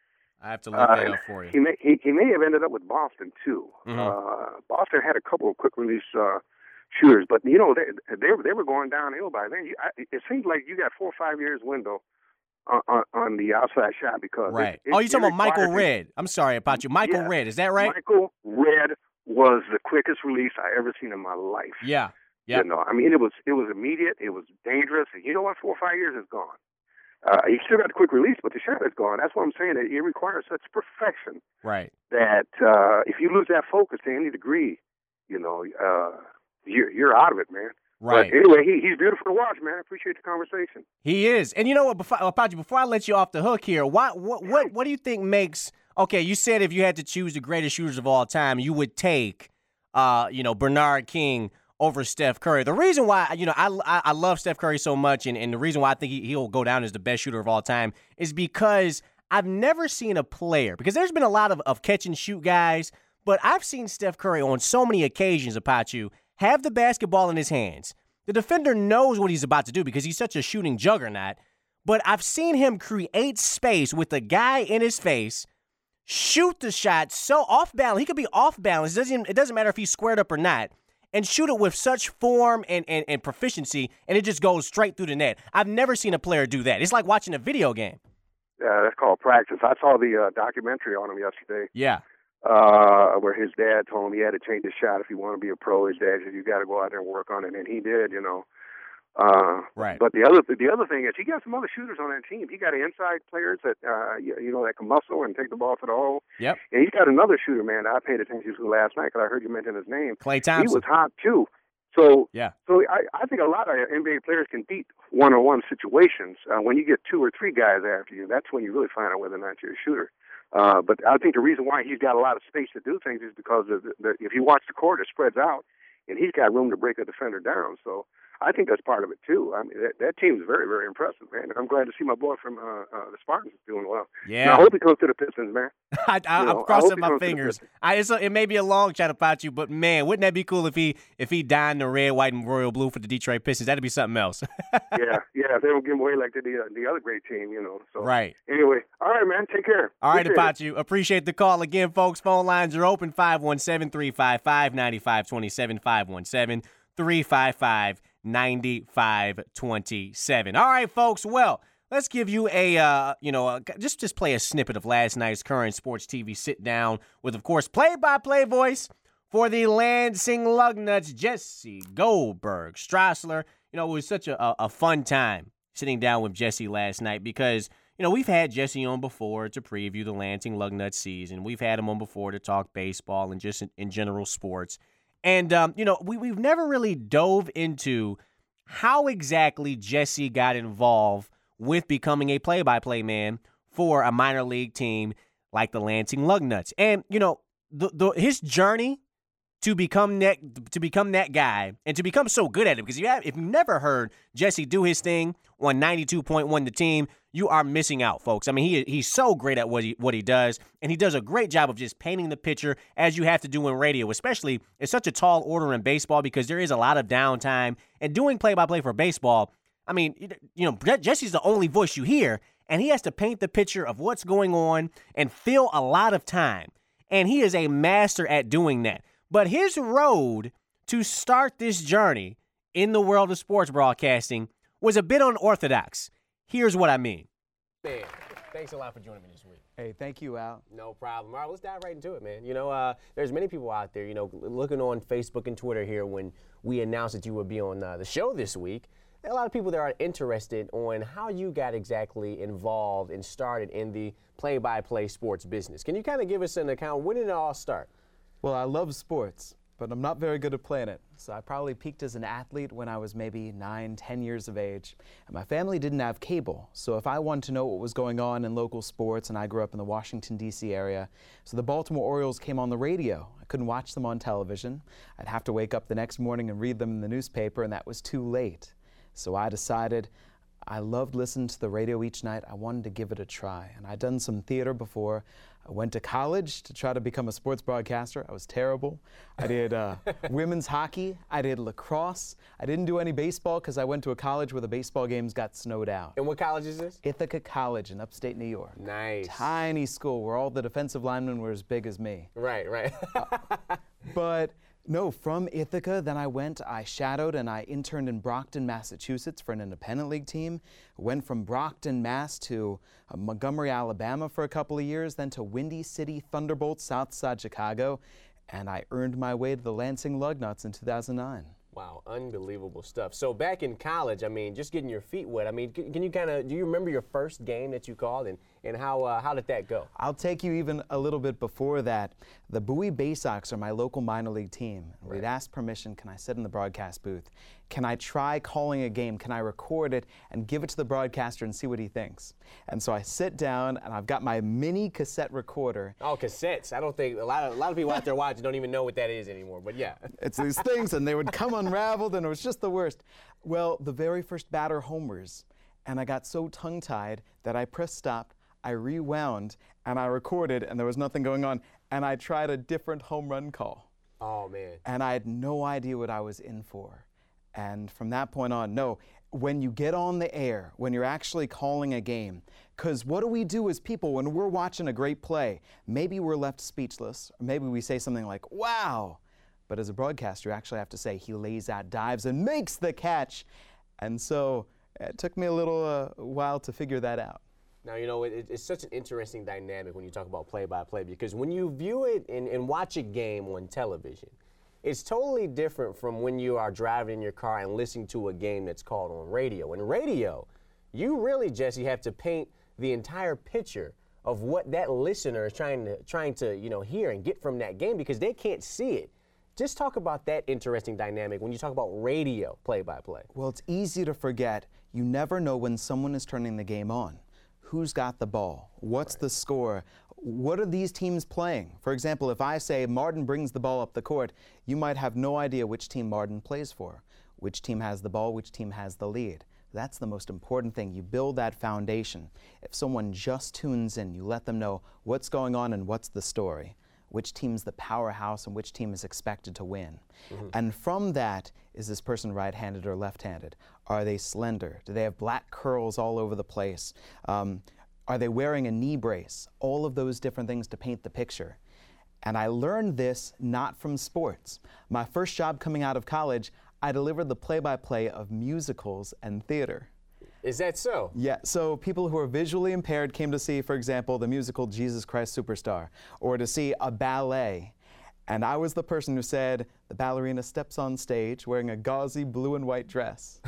I have to look that uh, up for you. He may he, he may have ended up with Boston too. Mm-hmm. Uh, Boston had a couple of quick release uh, shooters, but you know they they they were going downhill by then. You, I, it seems like you got four or five years window on, on, on the outside shot because right. It, it, oh, you're talking about Michael it. Redd. I'm sorry about you, Michael yeah. Redd. Is that right? Michael Redd was the quickest release I ever seen in my life. Yeah. Yeah. You know, I mean, it was it was immediate. It was dangerous. And you know what? Four or five years is gone. Uh, he still got the quick release, but the shot is gone. That's what I'm saying. It, it requires such perfection, right? That uh, if you lose that focus to any degree, you know, uh, you're you're out of it, man. Right. But anyway, he, he's beautiful to watch, man. I appreciate the conversation. He is, and you know what, before, Apache, before I let you off the hook here, why, what what what do you think makes? Okay, you said if you had to choose the greatest shooters of all time, you would take, uh, you know, Bernard King over Steph Curry. The reason why, you know, I, I, I love Steph Curry so much, and, and the reason why I think he, he'll go down as the best shooter of all time is because I've never seen a player, because there's been a lot of, of catch-and-shoot guys, but I've seen Steph Curry on so many occasions, Apache, have the basketball in his hands. The defender knows what he's about to do because he's such a shooting juggernaut, but I've seen him create space with the guy in his face, shoot the shot so off balance. He could be off balance. It doesn't, it doesn't matter if he's squared up or not, and shoot it with such form and, and, and proficiency, and it just goes straight through the net. I've never seen a player do that. It's like watching a video game. Yeah, that's called practice. I saw the uh, documentary on him yesterday. Yeah. Uh, where his dad told him he had to change his shot if he wanted to be a pro. His dad said, you got to go out there and work on it, and he did, you know. Uh, right. But the other the other thing is he got some other shooters on that team. He got inside players that, uh, you, you know, that can muscle and take the ball to the hole. Yep. And he's got another shooter, man, that I paid attention to last night because I heard you mention his name. Klay Thompson. He was hot, too. So yeah. So I, I think a lot of N B A players can beat one-on-one situations. Uh, when you get two or three guys after you, that's when you really find out whether or not you're a shooter. Uh, but I think the reason why he's got a lot of space to do things is because of the, the, if you watch the court, it spreads out, and he's got room to break a defender down. So I think that's part of it, too. I mean, that, that team is very, very impressive, man. I'm glad to see my boy from uh, uh, the Spartans doing well. Yeah. And I hope he comes to the Pistons, man. I, I, you know, I'm crossing I my fingers. I, it's a, it may be a long shot about you, but, man, wouldn't that be cool if he if he donned the red, white, and royal blue for the Detroit Pistons? That'd be something else. yeah, yeah. If they don't give him away like the, the, the other great team, you know. So right. Anyway, all right, man. Take care. All right, Appreciate Apache. Appreciate the call again, folks. Phone lines are open, five one seven, three five five, nine five two seven, five one seven, three five five, nine five two seven. All right, folks. Well, let's give you a, uh, you know, a, just just play a snippet of last night's Current Sports T V sit down with, of course, play-by-play voice for the Lansing Lugnuts, Jesse Goldberg Strassler. You know, it was such a, a fun time sitting down with Jesse last night because, you know, we've had Jesse on before to preview the Lansing Lugnuts season. We've had him on before to talk baseball and just in, in general sports. And, um, you know, we, we've never really dove into how exactly Jesse got involved with becoming a play-by-play man for a minor league team like the Lansing Lugnuts. And, you know, the, the, his journey to become that to become that guy and to become so good at it, because you have, if you've never heard Jesse do his thing on ninety-two point one The Team, you are missing out, folks. I mean, he he's so great at what he what he does, and he does a great job of just painting the picture as you have to do in radio, especially it's such a tall order in baseball because there is a lot of downtime, and doing play-by-play for baseball, I mean, you know, Jesse's the only voice you hear, and he has to paint the picture of what's going on and fill a lot of time, and he is a master at doing that. But his road to start this journey in the world of sports broadcasting was a bit unorthodox. Here's what I mean. Man, thanks a lot for joining me this week. Hey, thank you, Al. No problem. All right, let's dive right into it, man. You know, uh, there's many people out there, you know, looking on Facebook and Twitter here when we announced that you would be on uh, the show this week. There are a lot of people that are interested on how you got exactly involved and started in the play-by-play sports business. Can you kind of give us an account? When did it all start? Well, I love sports, but I'm not very good at playing it. So I probably peaked as an athlete when I was maybe nine, ten years of age. And my family didn't have cable, so if I wanted to know what was going on in local sports, and I grew up in the Washington, D C area, so the Baltimore Orioles came on the radio. I couldn't watch them on television. I'd have to wake up the next morning and read them in the newspaper, and that was too late. So I decided I loved listening to the radio each night. I wanted to give it a try. And I'd done some theater before. I went to college to try to become a sports broadcaster. I was terrible. I did uh, women's hockey. I did lacrosse. I didn't do any baseball because I went to a college where the baseball games got snowed out. And what college is this? Ithaca College in upstate New York. Nice. Tiny school where all the defensive linemen were as big as me. Right, right. uh, but no, from Ithaca, then I went, I shadowed, and I interned in Brockton, Massachusetts for an independent league team. Went from Brockton, Mass to uh, Montgomery, Alabama for a couple of years, then to Windy City Thunderbolts, south side Chicago, and I earned my way to the Lansing Lugnuts in two thousand nine. Wow, unbelievable stuff. So back in college, I mean, just getting your feet wet. I mean, can, can you kind of, do you remember your first game that you called, and, and how uh, how did that go? I'll take you even a little bit before that. The Bowie Bay Sox are my local minor league team. Right. We'd asked permission, can I sit in the broadcast booth? Can I try calling a game? Can I record it and give it to the broadcaster and see what he thinks? And so I sit down, and I've got my mini cassette recorder. Oh, cassettes. I don't think, a lot of, a lot of people out there watching don't even know what that is anymore, but yeah. It's these things, and they would come unraveled, and it was just the worst. Well, the very first batter homers, and I got so tongue-tied that I pressed stop. I rewound, and I recorded, and there was nothing going on, and I tried a different home run call. Oh, man. And I had no idea what I was in for. And from that point on, no, when you get on the air, when you're actually calling a game, because what do we do as people when we're watching a great play? Maybe we're left speechless, or maybe we say something like, wow. But as a broadcaster, you actually have to say, he lays out, dives, and makes the catch. And so it took me a little uh, while to figure that out. Now, you know, it, it's such an interesting dynamic when you talk about play-by-play, because when you view it and, and watch a game on television, it's totally different from when you are driving in your car and listening to a game that's called on radio. In radio, you really, Jesse, have to paint the entire picture of what that listener is trying to, trying to, you know, hear and get from that game, because they can't see it. Just talk about that interesting dynamic when you talk about radio play-by-play. Well, it's easy to forget. You never know when someone is turning the game on. Who's got the ball? What's right. the score? What are these teams playing? For example, if I say Martin brings the ball up the court, you might have no idea which team Martin plays for, which team has the ball, which team has the lead. That's the most important thing. You build that foundation. If someone just tunes in, you let them know what's going on and what's the story, which team's the powerhouse and which team is expected to win. Mm-hmm. And from that, is this person right-handed or left-handed? Are they slender? Do they have black curls all over the place? Um, are they wearing a knee brace? All of those different things to paint the picture. And I learned this not from sports. My first job coming out of college, I delivered the play-by-play of musicals and theater. Is that so? Yeah, so people who are visually impaired came to see, for example, the musical Jesus Christ Superstar, or to see a ballet. And I was the person who said, the ballerina steps on stage wearing a gauzy blue and white dress.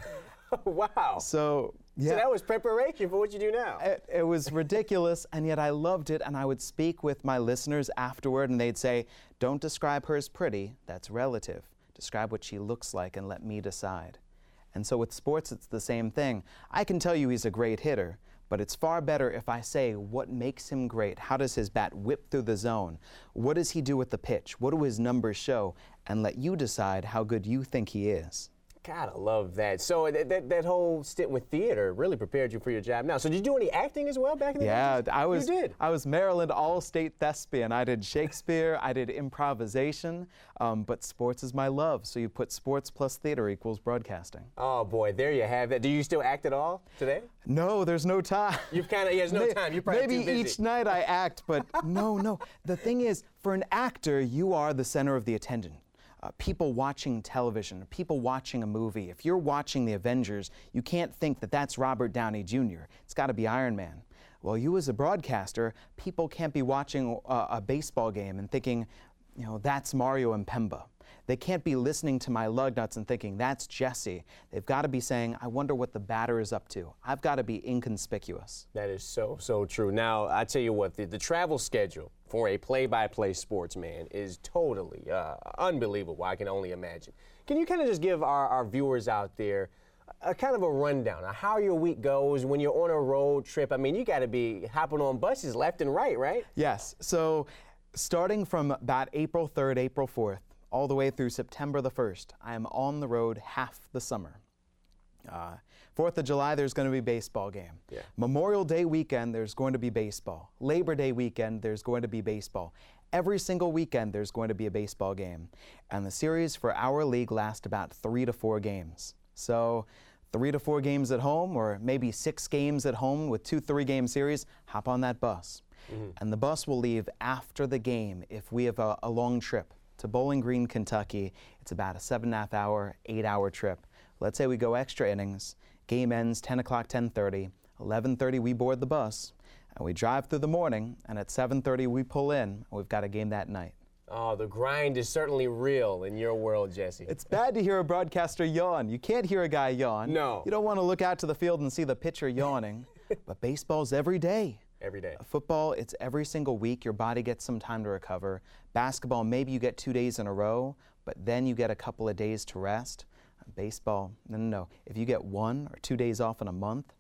Wow. So, yeah. So that was preparation for what you do now. It, it was ridiculous, and yet I loved it, and I would speak with my listeners afterward, and they'd say, don't describe her as pretty, that's relative. Describe what she looks like and let me decide. And so with sports, it's the same thing. I can tell you he's a great hitter, but it's far better if I say what makes him great. How does his bat whip through the zone? What does he do with the pitch? What do his numbers show? And let you decide how good you think he is. God, I love that. So that, that, that whole stint with theater really prepared you for your job now. So did you do any acting as well back in the day? Yeah, I was, you did. I was Maryland All-State Thespian. I did Shakespeare, I did improvisation, um, but sports is my love. So you put sports plus theater equals broadcasting. Oh boy, there you have it. Do you still act at all today? No, there's no time. You've kind of, there's no time. You're probably Maybe too busy. each night I act, but no, no. The thing is, for an actor, you are the center of the attention. Uh, people watching television, people watching a movie. If you're watching The Avengers, you can't think that that's Robert Downey Junior It's got to be Iron Man. Well, you as a broadcaster, people can't be watching uh, a baseball game and thinking, you know, that's Mario Impemba. They can't be listening to my lug nuts and thinking, that's Jesse. They've got to be saying, I wonder what the batter is up to. I've got to be inconspicuous. That is so, so true. Now, I tell you what, the, the travel schedule for a play-by-play sportsman is totally uh, unbelievable, I can only imagine. Can you kind of just give our, our viewers out there a kind of a rundown of how your week goes when you're on a road trip? I mean, you got to be hopping on buses left and right, right? Yes. So starting from about April third, April fourth, all the way through September the first, I am on the road half the summer. Uh, Fourth of July, there's going to be a baseball game. Yeah. Memorial Day weekend, there's going to be baseball. Labor Day weekend, there's going to be baseball. Every single weekend, there's going to be a baseball game. And the series for our league lasts about three to four games. So three to four games at home, or maybe six games at home with two three-game series, hop on that bus. Mm-hmm. And the bus will leave after the game if we have a, a long trip to Bowling Green, Kentucky. It's about a seven and a half hour, eight hour trip. Let's say we go extra innings. Game ends ten o'clock, ten thirty. eleven thirty we board the bus, and we drive through the morning, and at seven thirty we pull in, and we've got a game that night. Oh, the grind is certainly real in your world, Jesse. It's bad to hear a broadcaster yawn. You can't hear a guy yawn. No. You don't want to look out to the field and see the pitcher yawning. But baseball's every day. Every day. Football, it's every single week. Your body gets some time to recover. Basketball, maybe you get two days in a row, but then you get a couple of days to rest. Baseball, no, no, no. If you get one or two days off in a month,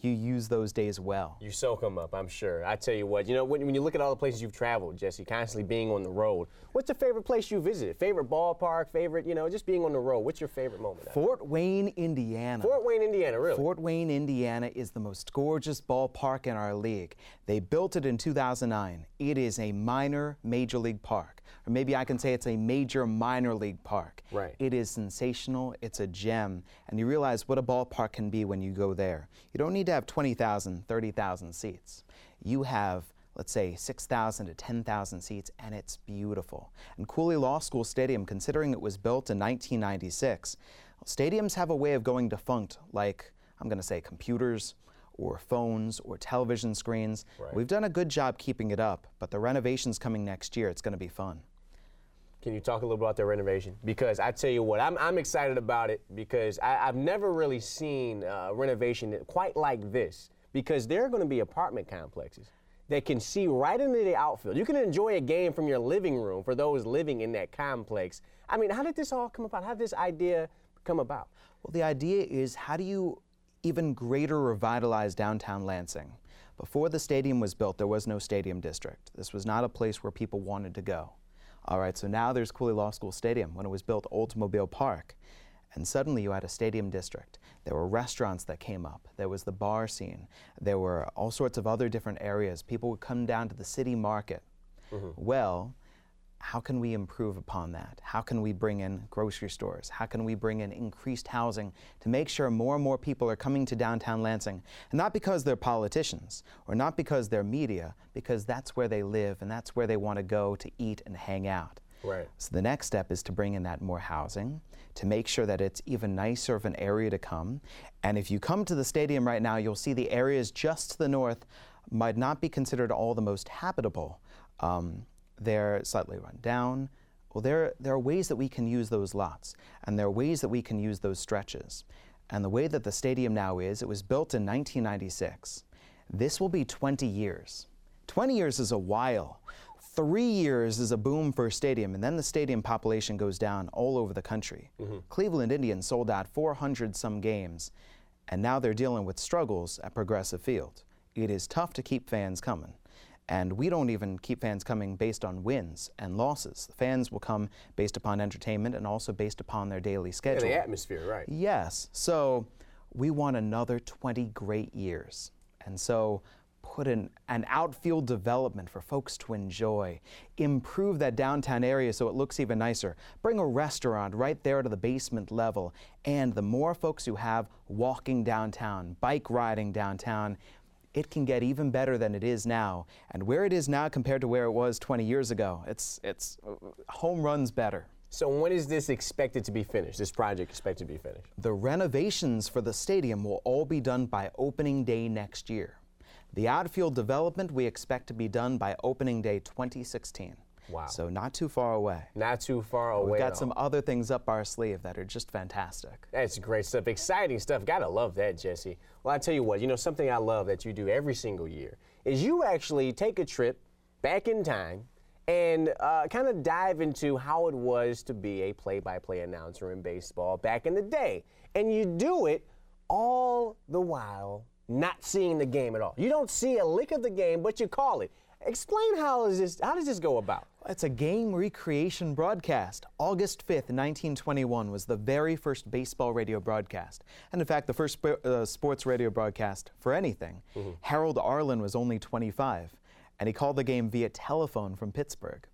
you use those days well. You soak them up, I'm sure. I tell you what, you know, when, when you look at all the places you've traveled, Jesse, constantly being on the road, what's the favorite place you visited? Favorite ballpark, favorite, you know, just being on the road. What's your favorite moment? Fort Wayne, Indiana. Fort Wayne, Indiana, really? Fort Wayne, Indiana is the most gorgeous ballpark in our league. They built it in two thousand nine. It is a minor major league park. Or maybe I can say it's a major minor league park. Right. It is sensational. It's a gem. And you realize what a ballpark can be when you go there. You don't need to have twenty thousand, thirty thousand seats. You have, let's say, six thousand to ten thousand seats, and it's beautiful. And Cooley Law School Stadium, considering it was built in nineteen ninety-six, stadiums have a way of going defunct, like, I'm going to say, computers or phones or television screens. Right. We've done a good job keeping it up, but the renovation's coming next year. It's going to be fun. Can you talk a little about their renovation? Because I tell you what, I'm, I'm excited about it because I, I've never really seen uh, renovation quite like this, because there are going to be apartment complexes that can see right into the outfield. You can enjoy a game from your living room for those living in that complex. I mean, how did this all come about? How did this idea come about? Well, the idea is, how do you even greater revitalize downtown Lansing? Before the stadium was built, there was no stadium district. This was not a place where people wanted to go. All right, so now there's Cooley Law School Stadium. When it was built, Oldsmobile Park. And suddenly you had a stadium district. There were restaurants that came up. There was the bar scene. There were all sorts of other different areas. People would come down to the city market. Mm-hmm. Well, how can we improve upon that? How can we bring in grocery stores? How can we bring in increased housing to make sure more and more people are coming to downtown Lansing? And not because they're politicians or not because they're media, because that's where they live and that's where they want to go to eat and hang out. Right. So the next step is to bring in that more housing, to make sure that it's even nicer of an area to come. And if you come to the stadium right now, you'll see the areas just to the north might not be considered all the most habitable. Um, They're slightly run down. Well, there, there are ways that we can use those lots, and there are ways that we can use those stretches. And the way that the stadium now is, it was built in nineteen ninety-six. This will be twenty years. twenty years is a while. Three years is a boom for a stadium, and then the stadium population goes down all over the country. Mm-hmm. Cleveland Indians sold out four hundred some games, and now they're dealing with struggles at Progressive Field. It is tough to keep fans coming. And we don't even keep fans coming based on wins and losses. The fans will come based upon entertainment and also based upon their daily schedule. Yeah, the atmosphere, right. Yes. So we want another twenty great years. And so put in an outfield development for folks to enjoy, improve that downtown area so it looks even nicer, bring a restaurant right there to the basement level, and the more folks you have walking downtown, bike riding downtown, it can get even better than it is now. And where it is now compared to where it was twenty years ago, it's, it's home runs better. So when is this expected to be finished, this project expected to be finished? The renovations for the stadium will all be done by opening day next year. The outfield development we expect to be done by opening day twenty sixteen. Wow. So not too far away. Not too far away. We've got some other things up our sleeve that are just fantastic. That's great stuff. Exciting stuff. Gotta love that, Jesse. Well, I tell you what, you know, something I love that you do every single year is you actually take a trip back in time and uh, kind of dive into how it was to be a play-by-play announcer in baseball back in the day. And you do it all the while not seeing the game at all. You don't see a lick of the game, but you call it. Explain how is this, how does this go about? It's a game recreation broadcast. August fifth, nineteen twenty-one was the very first baseball radio broadcast. And in fact, the first sp- uh, sports radio broadcast for anything. Mm-hmm. Harold Arlen was only twenty-five, and he called the game via telephone from Pittsburgh.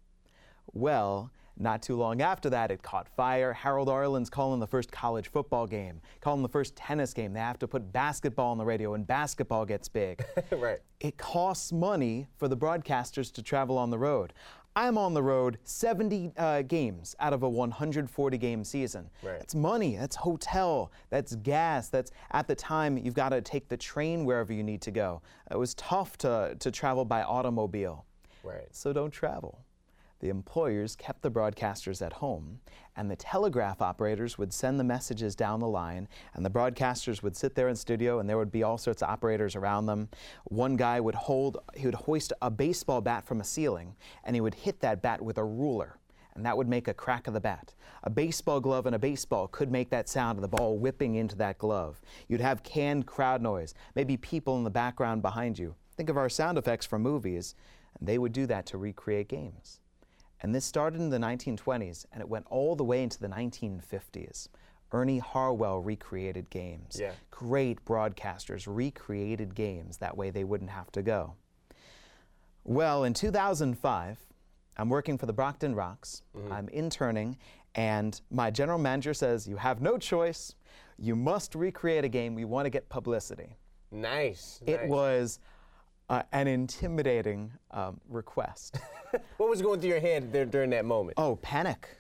Well, not too long after that, it caught fire. Harold Arlen's calling the first college football game, calling the first tennis game. They have to put basketball on the radio, and basketball gets big. Right. It costs money for the broadcasters to travel on the road. I'm on the road seventy uh, games out of a one hundred forty game season. Right. That's money, that's hotel, that's gas, that's at the time you've got to take the train wherever you need to go. It was tough to, to travel by automobile. Right. So don't travel. The employers kept the broadcasters at home, and the telegraph operators would send the messages down the line, and the broadcasters would sit there in studio, and there would be all sorts of operators around them. One guy would hold, he would hoist a baseball bat from a ceiling, and he would hit that bat with a ruler. and that would make a crack of the bat. A baseball glove and a baseball could make that sound of the ball whipping into that glove. You'd have canned crowd noise, maybe people in the background behind you. Think of our sound effects from movies, and they would do that to recreate games. And this started in the nineteen twenties, and it went all the way into the nineteen fifties. Ernie Harwell recreated games. Yeah. Great broadcasters recreated games. That way they wouldn't have to go. Well, in two thousand five, I'm working for the Brockton Rocks. Mm-hmm. I'm interning, and my general manager says, you have no choice. You must recreate a game. We want to get publicity. Nice. It nice. was uh, an intimidating um, request. What was going through your head there during that moment? Oh, panic.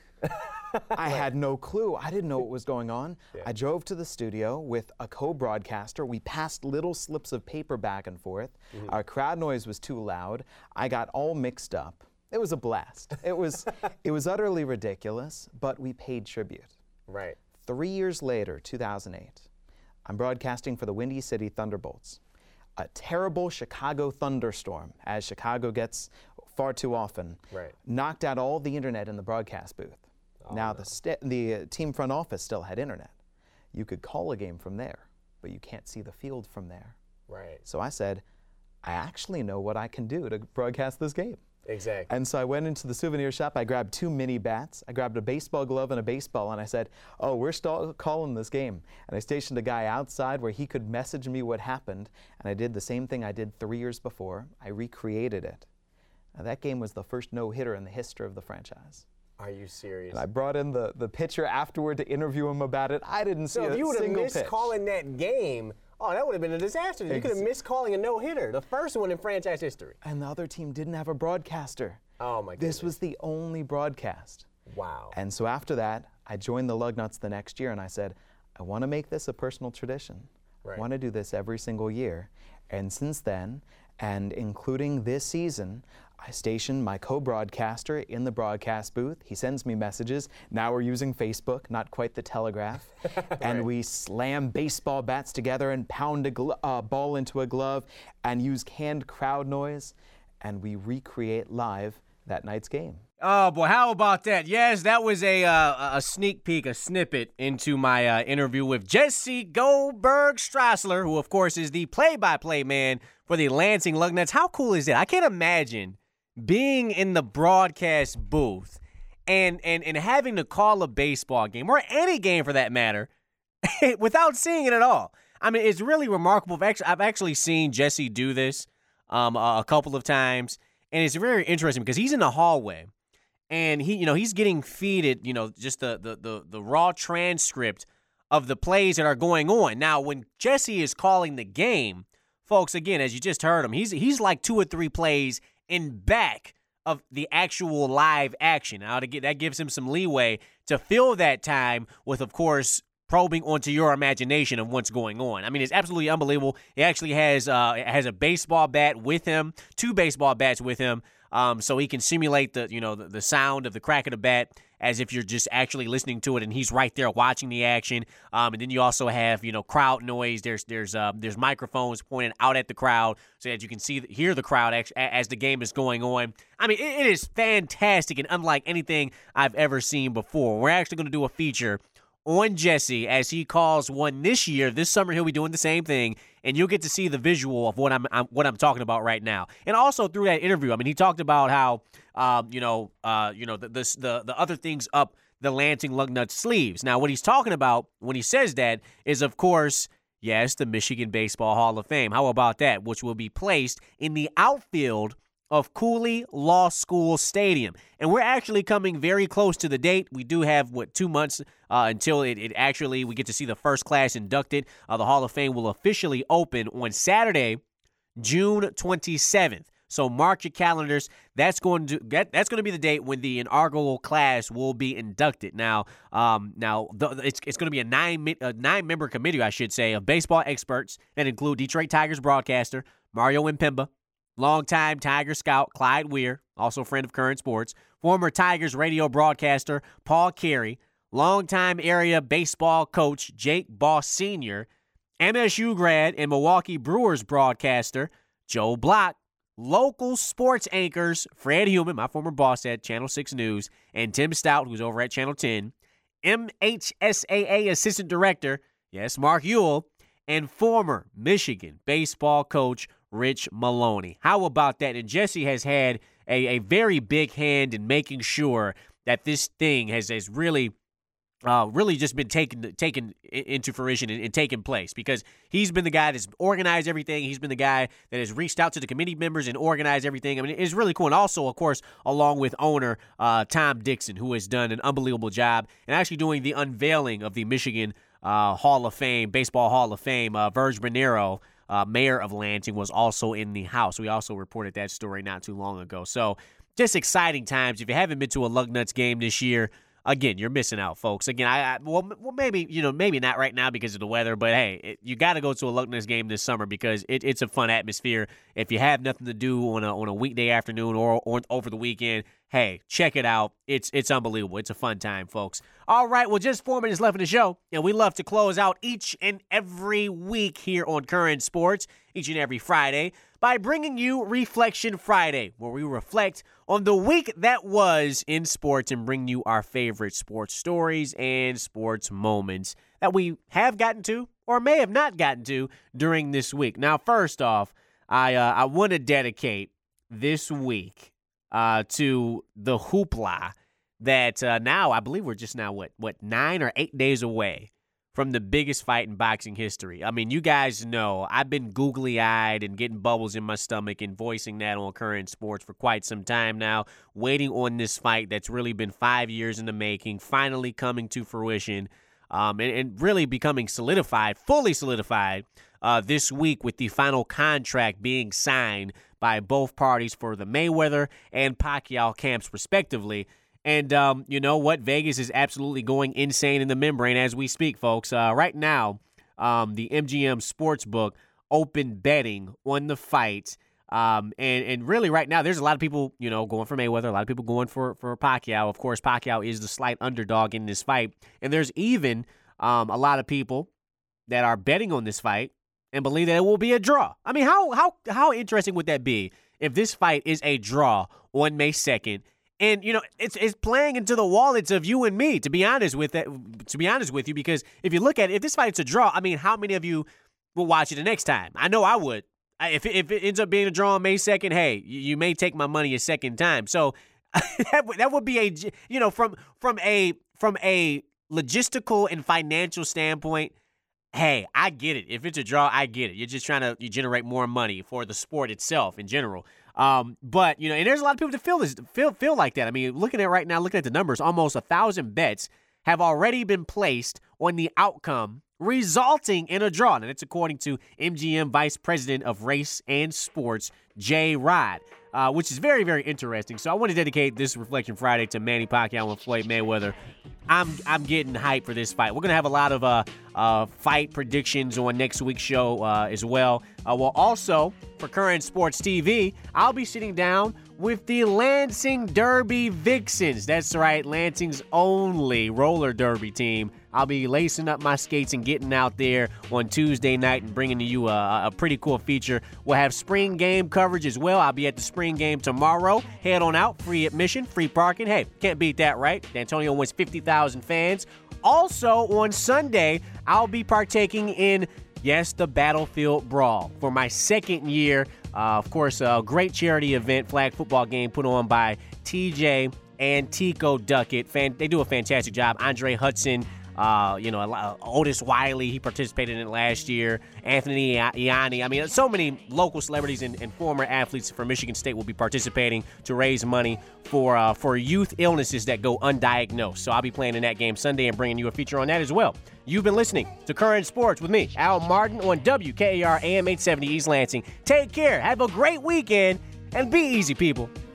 I had no clue. I didn't know what was going on. Yeah. I drove to the studio with a co-broadcaster. We passed little slips of paper back and forth. Mm-hmm. Our crowd noise was too loud. I got all mixed up. It was a blast. It was, it was utterly ridiculous, but we paid tribute. Right. Three years later, two thousand eight, I'm broadcasting for the Windy City Thunderbolts. A terrible Chicago thunderstorm, as Chicago gets far too often, right. knocked out all the internet in the broadcast booth. Oh, now, no. the, st- the uh, team front office still had internet. You could call a game from there, but you can't see the field from there. Right. So I said, I actually know what I can do to broadcast this game. Exactly. And so I went into the souvenir shop. I grabbed two mini bats. I grabbed a baseball glove and a baseball, and I said, oh, we're st- calling this game. And I stationed a guy outside where he could message me what happened, and I did the same thing I did three years before. I recreated it. Now, that game was the first no-hitter in the history of the franchise. Are you serious? And I brought in the, the pitcher afterward to interview him about it. I didn't see so a if you would have single missed pitch. calling that game, oh, that would have been a disaster. You Ex- could have missed calling a no-hitter, the first one in franchise history. And the other team didn't have a broadcaster. Oh, my goodness. This was the only broadcast. Wow. And so after that, I joined the Lugnuts the next year, and I said, I want to make this a personal tradition. Right. I want to do this every single year. And since then, and including this season, I stationed my co-broadcaster in the broadcast booth. He sends me messages. Now we're using Facebook, not quite the Telegraph. And right. we slam baseball bats together and pound a glo- uh, ball into a glove and use canned crowd noise. And we recreate live that night's game. Oh, boy, how about that? Yes, that was a uh, a sneak peek, a snippet into my uh, interview with Jesse Goldberg Strassler, who, of course, is the play-by-play man for the Lansing Lugnuts. How cool is that? I can't imagine being in the broadcast booth and, and, and having to call a baseball game, or any game for that matter, without seeing it at all. I mean, it's really remarkable. I've actually, I've actually seen Jesse do this um, a couple of times, and it's very interesting because he's in the hallway. And he, you know, he's getting feeded, you know, just the, the the the raw transcript of the plays that are going on. Now, when Jesse is calling the game, folks, again, as you just heard him, he's he's like two or three plays in back of the actual live action. Now, to get that gives him some leeway to fill that time with, of course, probing onto your imagination of what's going on. I mean, it's absolutely unbelievable. He actually has uh, has a baseball bat with him, two baseball bats with him. Um, so he can simulate the, you know, the, the sound of the crack of the bat as if you're just actually listening to it, and he's right there watching the action. Um, and then you also have, you know, crowd noise. There's there's uh, there's microphones pointed out at the crowd so that you can see hear the crowd as, as the game is going on. I mean, it, it is fantastic and unlike anything I've ever seen before. We're actually going to do a feature on Jesse as he calls one this year. This summer he'll be doing the same thing, and you'll get to see the visual of what I'm, I'm what I'm talking about right now. And also through that interview, I mean, he talked about how um, you know uh, you know the, the the the other things up the Lansing Lugnuts sleeves. Now, what he's talking about when he says that is, of course, yes, the Michigan Baseball Hall of Fame. How about that? Which will be placed in the outfield of Cooley Law School Stadium. And we're actually coming very close to the date. We do have, what, two months uh, until it, it actually, we get to see the first class inducted. Uh, the Hall of Fame will officially open on Saturday, June twenty-seventh. So mark your calendars. That's going to that, that's going to be the date when the inaugural class will be inducted. Now, um, now the, it's it's going to be a nine a nine member committee, I should say, of baseball experts that include Detroit Tigers broadcaster Mario Impemba, longtime Tiger scout Clyde Weir, also a friend of Current Sports, former Tigers radio broadcaster Paul Carey, longtime area baseball coach Jake Boss Senior, M S U grad and Milwaukee Brewers broadcaster Joe Block, local sports anchors Fred Heumann, my former boss at Channel six News, and Tim Stout, who's over at Channel ten, M H S A A Assistant Director, yes, Mark Ewell, and former Michigan baseball coach Rich Maloney. How about that? And Jesse has had a, a very big hand in making sure that this thing has, has really Uh, really just been taken taken into fruition and, and taken place, because he's been the guy that's organized everything. He's been the guy that has reached out to the committee members and organized everything. I mean, it's really cool. And also, of course, along with owner uh, Tom Dixon, who has done an unbelievable job and actually doing the unveiling of the Michigan uh, Hall of Fame, Baseball Hall of Fame. Uh, Verge Bernero, uh, mayor of Lansing, was also in the house. We also reported that story not too long ago. So just exciting times. If you haven't been to a Lugnuts game this year, again, you're missing out, folks. Again, I, I well, well, maybe you know, maybe not right now because of the weather, but hey, it, you got to go to a Lugnuts game this summer because it, it's a fun atmosphere. If you have nothing to do on a on a weekday afternoon or, or over the weekend, hey, check it out. It's it's unbelievable. It's a fun time, folks. All right, well, just four minutes left in the show, and we love to close out each and every week here on Current Sports, each and every Friday, by bringing you Reflection Friday, where we reflect on the week that was in sports and bring you our favorite sports stories and sports moments that we have gotten to or may have not gotten to during this week. Now, first off, I uh, I want to dedicate this week uh, to the hoopla that uh, now I believe we're just now, what, what, nine or eight days away from the biggest fight in boxing history. I mean, you guys know I've been googly-eyed and getting bubbles in my stomach and voicing that on Current Sports for quite some time now, waiting on this fight that's really been five years in the making, finally coming to fruition, um, and, and really becoming solidified, fully solidified uh, this week with the final contract being signed by both parties for the Mayweather and Pacquiao camps, respectively. And um, you know what? Vegas is absolutely going insane in the membrane as we speak, folks. Uh, right now, um, the M G M Sportsbook open betting on the fight. Um, and, and really right now, there's a lot of people, you know, going for Mayweather, a lot of people going for, for Pacquiao. Of course, Pacquiao is the slight underdog in this fight. And there's even um, a lot of people that are betting on this fight and believe that it will be a draw. I mean, how how how interesting would that be if this fight is a draw on May second? And, you know, it's it's playing into the wallets of you and me, to be honest with that, to be honest with you, because if you look at it, if this fight's a draw, I mean, how many of you will watch it the next time? I know I would. I, if, it, if it ends up being a draw on May second, hey, you, you may take my money a second time. So that, that would be a, you know, from from a from a logistical and financial standpoint, hey, I get it. If it's a draw, I get it. You're just trying to you generate more money for the sport itself in general. Um, but, you know, and there's a lot of people that feel this, feel, feel like that. I mean, looking at right now, looking at the numbers, almost a thousand bets have already been placed on the outcome resulting in a draw. And it's according to M G M Vice President of Race and Sports, Jay Rod, uh, which is very, very interesting. So I want to dedicate this Reflection Friday to Manny Pacquiao and Floyd Mayweather. I'm I'm getting hyped for this fight. We're going to have a lot of uh, uh, fight predictions on next week's show uh, as well. Uh, well, also, for Current Sports T V, I'll be sitting down with the Lansing Derby Vixens. That's right, Lansing's only roller derby team. I'll be lacing up my skates and getting out there on Tuesday night and bringing to you a, a pretty cool feature. We'll have spring game coverage as well. I'll be at the spring game tomorrow. Head on out, free admission, free parking. Hey, can't beat that, right? Antonio wants fifty thousand fans. Also, on Sunday, I'll be partaking in, yes, the Battlefield Brawl for my second year. Uh, of course, a great charity event, flag football game put on by T J and Tico Duckett. Fan- they do a fantastic job. Andre Hudson, uh, you know, uh, Otis Wiley, he participated in it last year. Anthony Ianni. I mean, so many local celebrities and, and former athletes from Michigan State will be participating to raise money for uh, for youth illnesses that go undiagnosed. So I'll be playing in that game Sunday and bringing you a feature on that as well. You've been listening to Current Sports with me, Al Martin, on W K A R A M eight seventy East Lansing. Take care. Have a great weekend, and be easy, people.